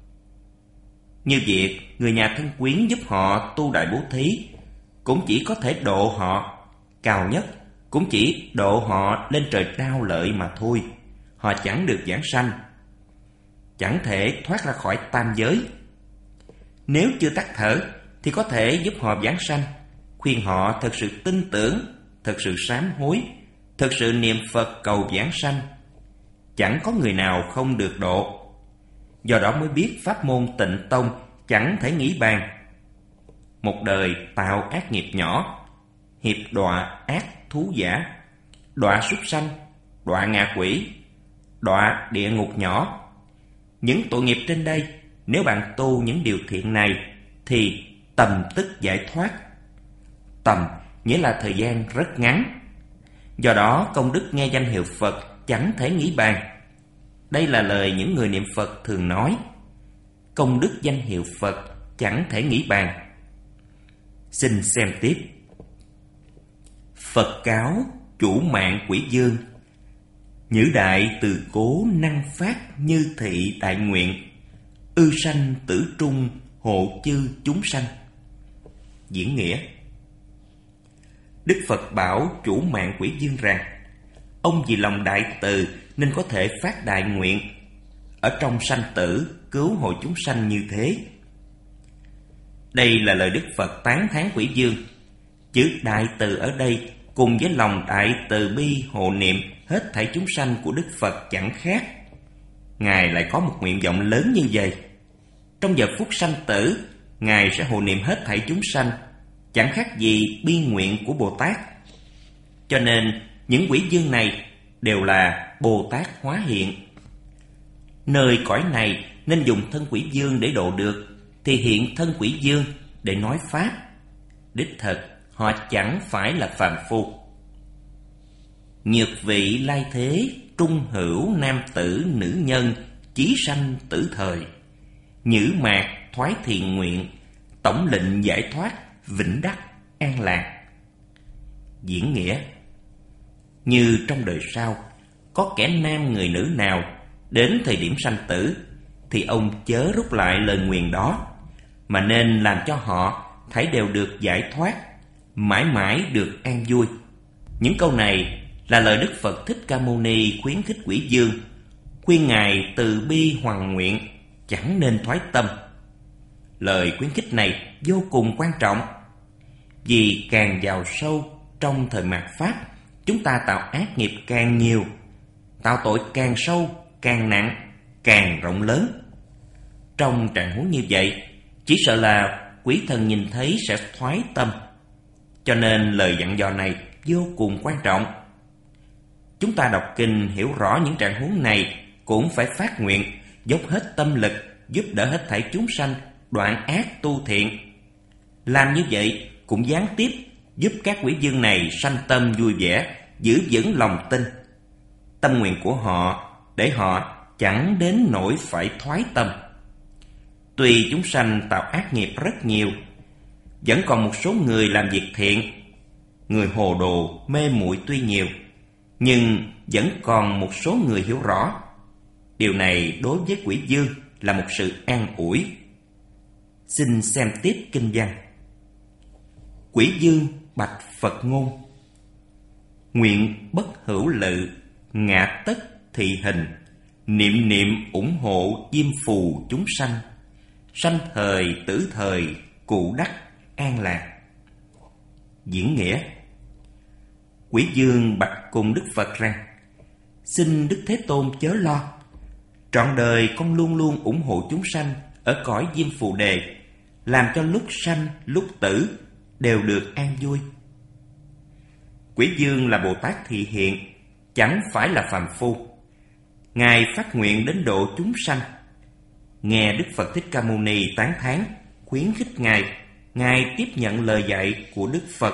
Như việc người nhà thân quyến giúp họ tu đại bố thí, cũng chỉ có thể độ họ, cao nhất cũng chỉ độ họ lên trời đao lợi mà thôi. Họ chẳng được vãng sanh, chẳng thể thoát ra khỏi tam giới. Nếu chưa tắt thở thì có thể giúp họ vãng sanh, khuyên họ thật sự tin tưởng, thật sự sám hối, thật sự niệm Phật cầu vãng sanh. Chẳng có người nào không được độ. Do đó mới biết pháp môn Tịnh Tông chẳng thể nghĩ bàn. Một đời tạo ác nghiệp nhỏ, hiệp đọa ác thú giả, đọa súc sanh, đọa ngạ quỷ, đọa địa ngục nhỏ. Những tội nghiệp trên đây, nếu bạn tu những điều thiện này thì tầm tức giải thoát. Tầm nghĩa là thời gian rất ngắn. Do đó công đức nghe danh hiệu Phật chẳng thể nghĩ bàn. Đây là lời những người niệm Phật thường nói. Công đức danh hiệu Phật chẳng thể nghĩ bàn. Xin xem tiếp. Phật cáo chủ mạng quỷ dương, nhữ đại từ cố năng phát như thị đại nguyện, ư sanh tử trung hộ chư chúng sanh. Diễn nghĩa. Đức Phật bảo chủ mạng quỷ dương rằng, ông vì lòng đại từ nên có thể phát đại nguyện, ở trong sanh tử cứu hộ chúng sanh như thế. Đây là lời Đức Phật tán thán quỷ dương. Chữ đại từ ở đây cùng với lòng đại từ bi hộ niệm hết thảy chúng sanh của Đức Phật chẳng khác. Ngài lại có một nguyện vọng lớn như vậy. Trong giờ phút sanh tử, Ngài sẽ hộ niệm hết thảy chúng sanh, chẳng khác gì bi nguyện của Bồ Tát. Cho nên những quỷ dương này đều là Bồ Tát hóa hiện. Nơi cõi này nên dùng thân quỷ dương để độ được, thì hiện thân quỷ dương để nói pháp. Đích thực họ chẳng phải là phàm phu. Nhược vị lai thế, trung hữu nam tử nữ nhân, chí sanh tử thời, nhữ mạc thoái thiện nguyện, tổng lệnh giải thoát, vĩnh đắc an lạc. Diễn nghĩa. Như trong đời sau, có kẻ nam người nữ nào đến thời điểm sanh tử, thì ông chớ rút lại lời nguyền đó, mà nên làm cho họ thấy đều được giải thoát, mãi mãi được an vui. Những câu này là lời Đức Phật Thích Ca Mâu Ni khuyến khích quỷ dương, khuyên Ngài từ bi hoằng nguyện, chẳng nên thoái tâm. Lời khuyến khích này vô cùng quan trọng, vì càng vào sâu trong thời mạt Pháp, chúng ta tạo ác nghiệp càng nhiều, tạo tội càng sâu, càng nặng, càng rộng lớn. Trong trạng huống như vậy, chỉ sợ là quỷ thần nhìn thấy sẽ thoái tâm. Cho nên lời dặn dò này vô cùng quan trọng. Chúng ta đọc kinh hiểu rõ những trạng huống này, cũng phải phát nguyện, dốc hết tâm lực, giúp đỡ hết thảy chúng sanh đoạn ác tu thiện. Làm như vậy cũng gián tiếp giúp các quỷ dương này sanh tâm vui vẻ, giữ vững lòng tin. Tâm nguyện của họ để họ chẳng đến nỗi phải thoái tâm. Tuy chúng sanh tạo ác nghiệp rất nhiều, vẫn còn một số người làm việc thiện. Người hồ đồ, mê muội tuy nhiều, nhưng vẫn còn một số người hiểu rõ. Điều này đối với quỷ dương là một sự an ủi. Xin xem tiếp kinh văn. Quỷ dương bạch Phật ngôn: nguyện bất hữu lự, ngã tất thị hình, niệm niệm ủng hộ diêm phù chúng sanh, sanh thời tử thời cụ đắc an lạc. Diễn nghĩa: Quỷ dương bạch cùng Đức Phật rằng: xin Đức Thế Tôn chớ lo, trọn đời con luôn luôn ủng hộ chúng sanh ở cõi diêm phù đề, làm cho lúc sanh lúc tử đều được an vui. Quỷ dương là Bồ Tát thị hiện, chẳng phải là phàm phu. Ngài phát nguyện đến độ chúng sanh. Nghe Đức Phật Thích Ca Mâu Ni tán thán, khuyến khích Ngài, Ngài tiếp nhận lời dạy của Đức Phật.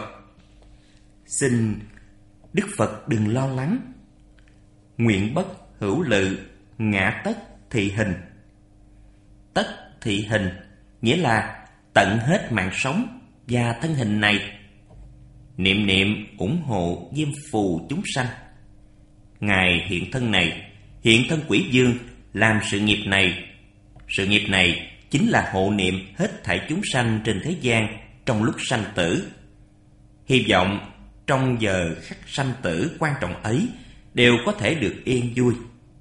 Xin Đức Phật đừng lo lắng. Nguyện bất hữu lự, ngã tất thị hình. Tất thị hình nghĩa là tận hết mạng sống và thân hình này. Niệm niệm ủng hộ diêm phù chúng sanh. Ngài hiện thân này, hiện thân quỷ dương, làm sự nghiệp này. Sự nghiệp này chính là hộ niệm hết thảy chúng sanh trên thế gian trong lúc sanh tử. Hy vọng trong giờ khắc sanh tử quan trọng ấy đều có thể được yên vui.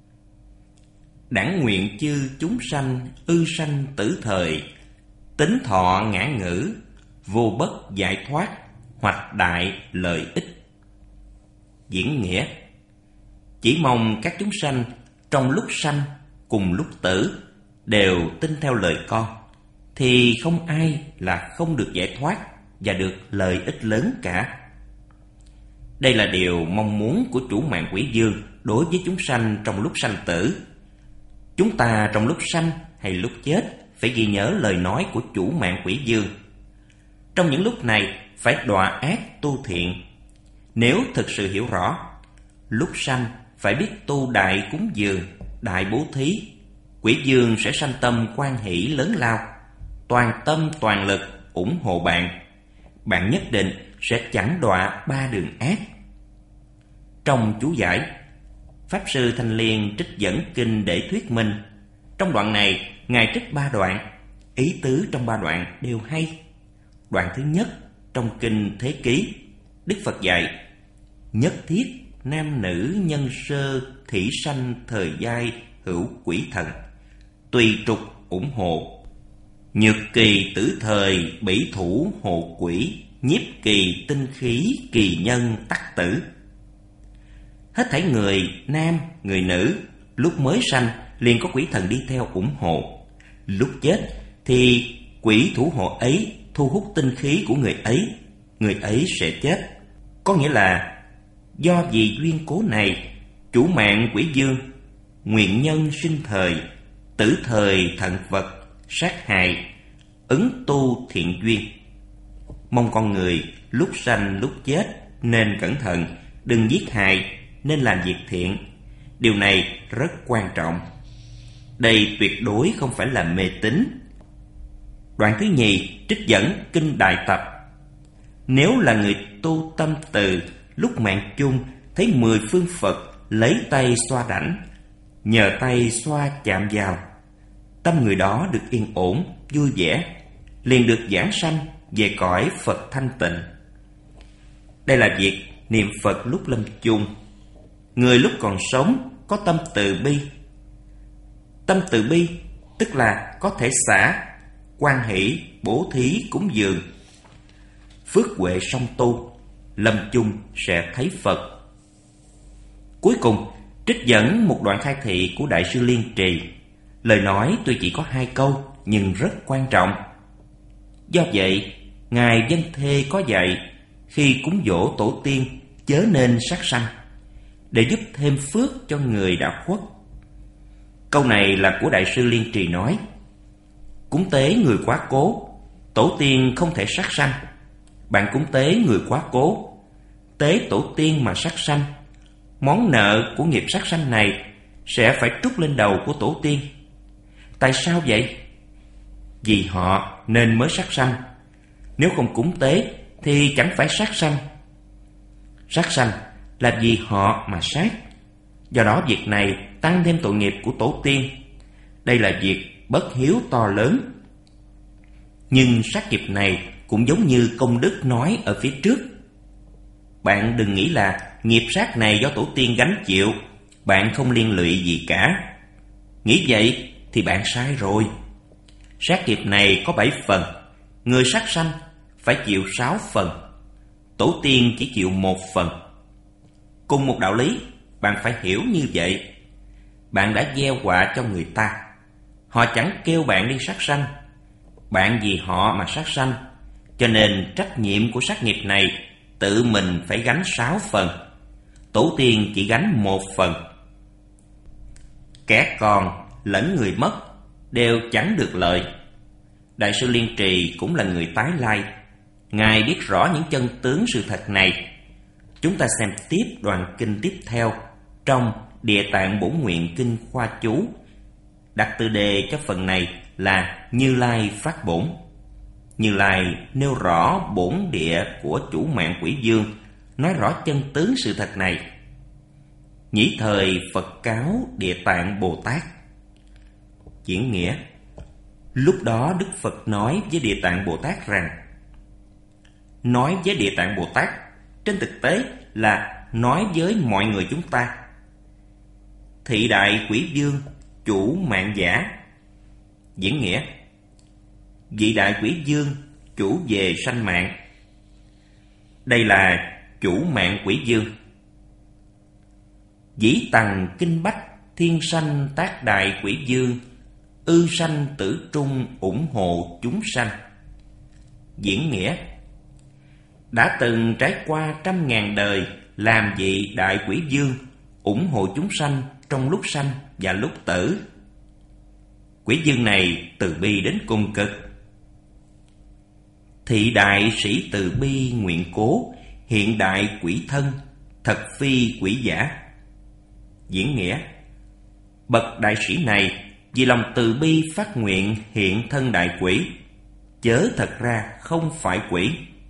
Đảng nguyện chư chúng sanh ư sanh tử thời, tính thọ ngã ngữ, vô bất giải thoát, hoạch đại lợi ích. Diễn nghĩa: chỉ mong các chúng sanh trong lúc sanh cùng lúc tử đều tin theo lời con, thì không ai là không được giải thoát và được lợi ích lớn cả. Đây là điều mong muốn của chủ mạng quỷ dương đối với chúng sanh trong lúc sanh tử. Chúng ta trong lúc sanh hay lúc chết phải ghi nhớ lời nói của chủ mạng quỷ dương. Trong những lúc này phải đọa ác tu thiện. Nếu thực sự hiểu rõ, lúc sanh phải biết tu đại cúng dường, đại bố thí, quỷ dương sẽ sanh tâm quan hỷ lớn lao, toàn tâm toàn lực ủng hộ bạn. Bạn nhất định sẽ chẳng đọa ba đường ác. Trong chú giải, Pháp Sư Thanh Liên trích dẫn kinh để thuyết minh. Trong đoạn này, Ngài trích ba đoạn, ý tứ trong ba đoạn đều hay. Đoạn thứ nhất trong kinh Thế Ký, Đức Phật dạy: nhất thiết nam nữ nhân sơ thỉ sanh thời giai hữu quỷ thần, tùy trục ủng hộ. Nhược kỳ tử thời bỉ thủ hộ quỷ, nhiếp kỳ tinh khí kỳ nhân tắc tử. Hết thảy người nam, người nữ, lúc mới sanh liền có quỷ thần đi theo ủng hộ. Lúc chết thì quỷ thủ hộ ấy thu hút tinh khí của người ấy, người ấy sẽ chết. Có nghĩa là do vì duyên cố này, chủ mạng quỷ dương, nguyện nhân sinh thời, tử thời thận vật, sát hại, ứng tu thiện duyên. Mong con người lúc sanh lúc chết nên cẩn thận, đừng giết hại, nên làm việc thiện. Điều này rất quan trọng. Đây tuyệt đối không phải là mê tín. Đoạn thứ nhì trích dẫn kinh Đại Tập: nếu là người tu tâm từ, lúc mạng chung thấy mười phương Phật lấy tay xoa đảnh, nhờ tay xoa chạm vào, tâm người đó được yên ổn, vui vẻ, liền được giảng sanh về cõi Phật thanh tịnh. Đây là việc niệm Phật lúc lâm chung. Người lúc còn sống có tâm từ bi. Tâm từ bi tức là có thể xả, quan hỷ, bố thí, cúng dường. Phước huệ song tu, lâm chung sẽ thấy Phật. Cuối cùng trích dẫn một đoạn khai thị của Đại sư Liên Trì. Lời nói tuy chỉ có hai câu nhưng rất quan trọng. Do vậy, Ngài Dân Thê có dạy khi cúng dỗ tổ tiên chớ nên sát sanh, để giúp thêm phước cho người đã khuất. Câu này là của Đại sư Liên Trì nói. Cúng tế người quá cố, tổ tiên không thể sát sanh. Bạn cúng tế người quá cố, tế tổ tiên mà sát sanh, món nợ của nghiệp sát sanh này sẽ phải trút lên đầu của tổ tiên. Tại sao vậy? vì họ nên mới sát sanh. Nếu không cúng tế thì chẳng phải sát sanh. Sát sanh là vì họ mà sát. Do đó việc này tăng thêm tội nghiệp của tổ tiên. Đây là việc bất hiếu to lớn. Nhưng sát nghiệp này cũng giống như công đức nói ở phía trước. Bạn đừng nghĩ là nghiệp sát này do tổ tiên gánh chịu, bạn không liên lụy gì cả. Nghĩ vậy thì bạn sai rồi. Sát nghiệp này có bảy phần, người sát sanh phải chịu sáu phần, tổ tiên chỉ chịu một phần. Cùng một đạo lý, bạn phải hiểu như vậy. Bạn đã gieo họa cho người ta, họ chẳng kêu bạn đi sát sanh, bạn vì họ mà sát sanh, cho nên trách nhiệm của sát nghiệp này tự mình phải gánh sáu phần, tổ tiên chỉ gánh một phần. Kẻ còn lẫn người mất đều chẳng được lợi. Đại sư Liên Trì cũng là người tái lai. Ngài biết rõ những chân tướng sự thật này. Chúng ta xem tiếp đoạn kinh tiếp theo trong Địa Tạng Bổn Nguyện Kinh Khoa Chú. Đặt tựa đề cho phần này là Như Lai Phát Bổn. Như Lai nêu rõ bổn địa của chủ mạng Quỷ Dương, nói rõ chân tướng sự thật này. Nhĩ thời Phật cáo Địa Tạng Bồ Tát. Diễn nghĩa: lúc đó Đức Phật nói với Địa Tạng Bồ Tát rằng, nói với Địa Tạng Bồ Tát trên thực tế là nói với mọi người chúng ta. Thị đại Quỷ Dương, chủ mạng giả. Diễn nghĩa: vị đại Quỷ Dương chủ về sanh mạng. Đây là chủ mạng Quỷ Dương. Dĩ tằng kinh bách thiên sanh tác đại Quỷ Dương, ư sanh tử trung ủng hộ chúng sanh. Diễn nghĩa: đã từng trải qua trăm ngàn đời làm vị đại Quỷ Dương ủng hộ chúng sanh trong lúc sanh và lúc tử. Quỷ Dương này từ bi đến cùng cực. Thị đại sĩ từ bi nguyện cố, hiện đại quỷ thân, thật phi quỷ giả. Diễn nghĩa: bậc đại sĩ này vì lòng từ bi phát nguyện hiện thân đại quỷ, chớ thật ra không phải quỷ.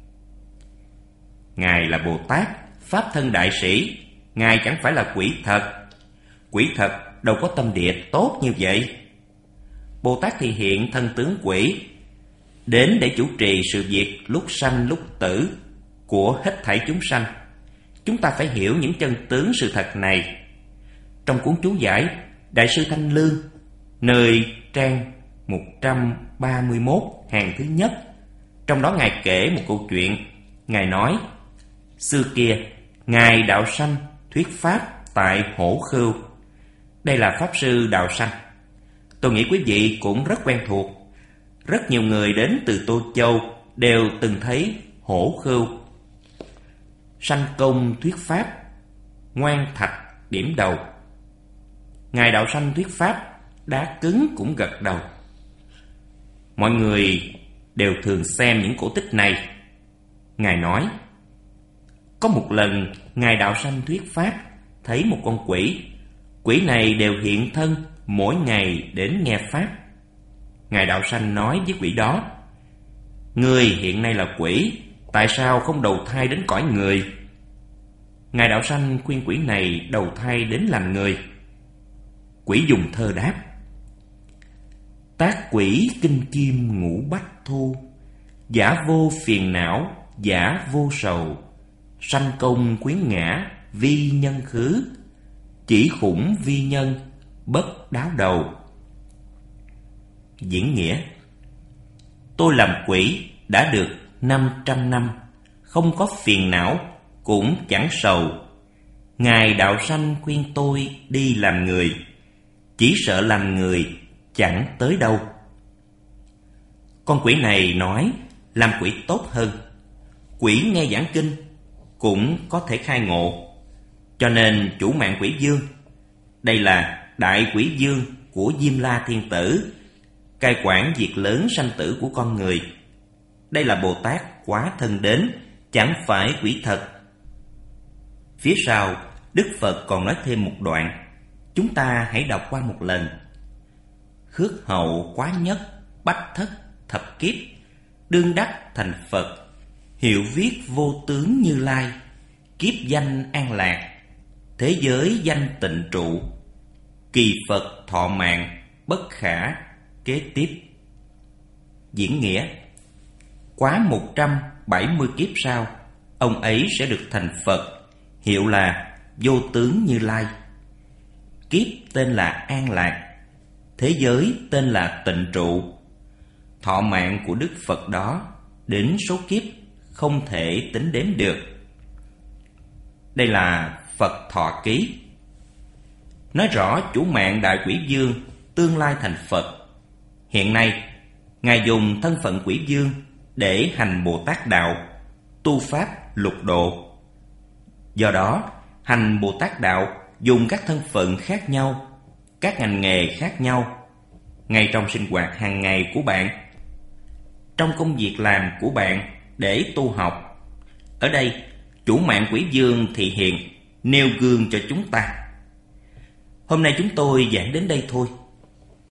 Ngài là Bồ Tát, pháp thân đại sĩ, Ngài chẳng phải là quỷ thật. Quỷ thật đâu có tâm địa tốt như vậy. Bồ Tát thì hiện thân tướng quỷ, đến để chủ trì sự việc lúc sanh lúc tử của hết thảy chúng sanh. Chúng ta phải hiểu những chân tướng sự thật này. Trong cuốn chú giải Đại sư Thanh Lương, nơi trang một trăm ba mươi mốt hàng thứ nhất, trong đó Ngài kể một câu chuyện. Ngài nói, xưa kia Ngài Đạo Sanh thuyết pháp tại Hổ Khưu. Đây là Pháp Sư Đạo Sanh. Tôi nghĩ quý vị cũng rất quen thuộc. Rất nhiều người đến từ Tô Châu đều từng thấy Hổ Khưu. Sanh công thuyết pháp, ngoan thạch điểm đầu. Ngài Đạo Sanh thuyết pháp, đá cứng cũng gật đầu. Mọi người đều thường xem những cổ tích này. Ngài nói, có một lần Ngài Đạo Sanh thuyết pháp, thấy một con quỷ. Quỷ này đều hiện thân, mỗi ngày đến nghe pháp. Ngài Đạo Sanh nói với quỷ đó, ngươi hiện nay là quỷ, tại sao không đầu thai đến cõi người? Ngài Đạo Sanh khuyên quỷ này đầu thai đến làm người. Quỷ dùng thơ đáp, tác quỷ kinh kim ngũ bách thu, giả vô phiền não, giả vô sầu, sanh công quyến ngã, vi nhân khứ, chỉ khủng vi nhân, bất đáo đầu. Diễn nghĩa, tôi làm quỷ đã được năm trăm năm, không có phiền não, cũng chẳng sầu. Ngài Đạo Sanh khuyên tôi đi làm người, chỉ sợ làm người chẳng tới đâu. Con quỷ này nói làm quỷ tốt hơn. Quỷ nghe giảng kinh cũng có thể khai ngộ. Cho nên chủ mạng Quỷ Dương, đây là đại Quỷ Dương của Diêm La Thiên Tử, cai quản việc lớn sanh tử của con người. Đây là Bồ Tát quá thân đến, chẳng phải quỷ thật. Phía sau Đức Phật còn nói thêm một đoạn, chúng ta hãy đọc qua một lần. Khước hậu quá nhất, bách thất thập kiếp, đương đắc thành Phật, hiệu viết vô tướng Như Lai, kiếp danh an lạc, thế giới danh tịnh trụ, kỳ Phật thọ mạng, bất khả kế tiếp. Diễn nghĩa: quá một trăm bảy mươi kiếp sau, ông ấy sẽ được thành Phật, hiệu là vô tướng Như Lai. Kiếp tên là an lạc, thế giới tên là tịnh trụ. Thọ mạng của Đức Phật đó đến số kiếp không thể tính đếm được. Đây là Phật Thọ Ký, nói rõ chủ mạng Đại Quỷ Dương tương lai thành Phật. Hiện nay, Ngài dùng thân phận Quỷ Dương để hành Bồ Tát Đạo, tu Pháp lục độ. Do đó, hành Bồ Tát Đạo dùng các thân phận khác nhau, các ngành nghề khác nhau, ngay trong sinh hoạt hàng ngày của bạn, trong công việc làm của bạn để tu học. Ở đây, chủ mạng Quỷ Dương thị hiện, nêu gương cho chúng ta. Hôm nay chúng tôi giảng đến đây thôi.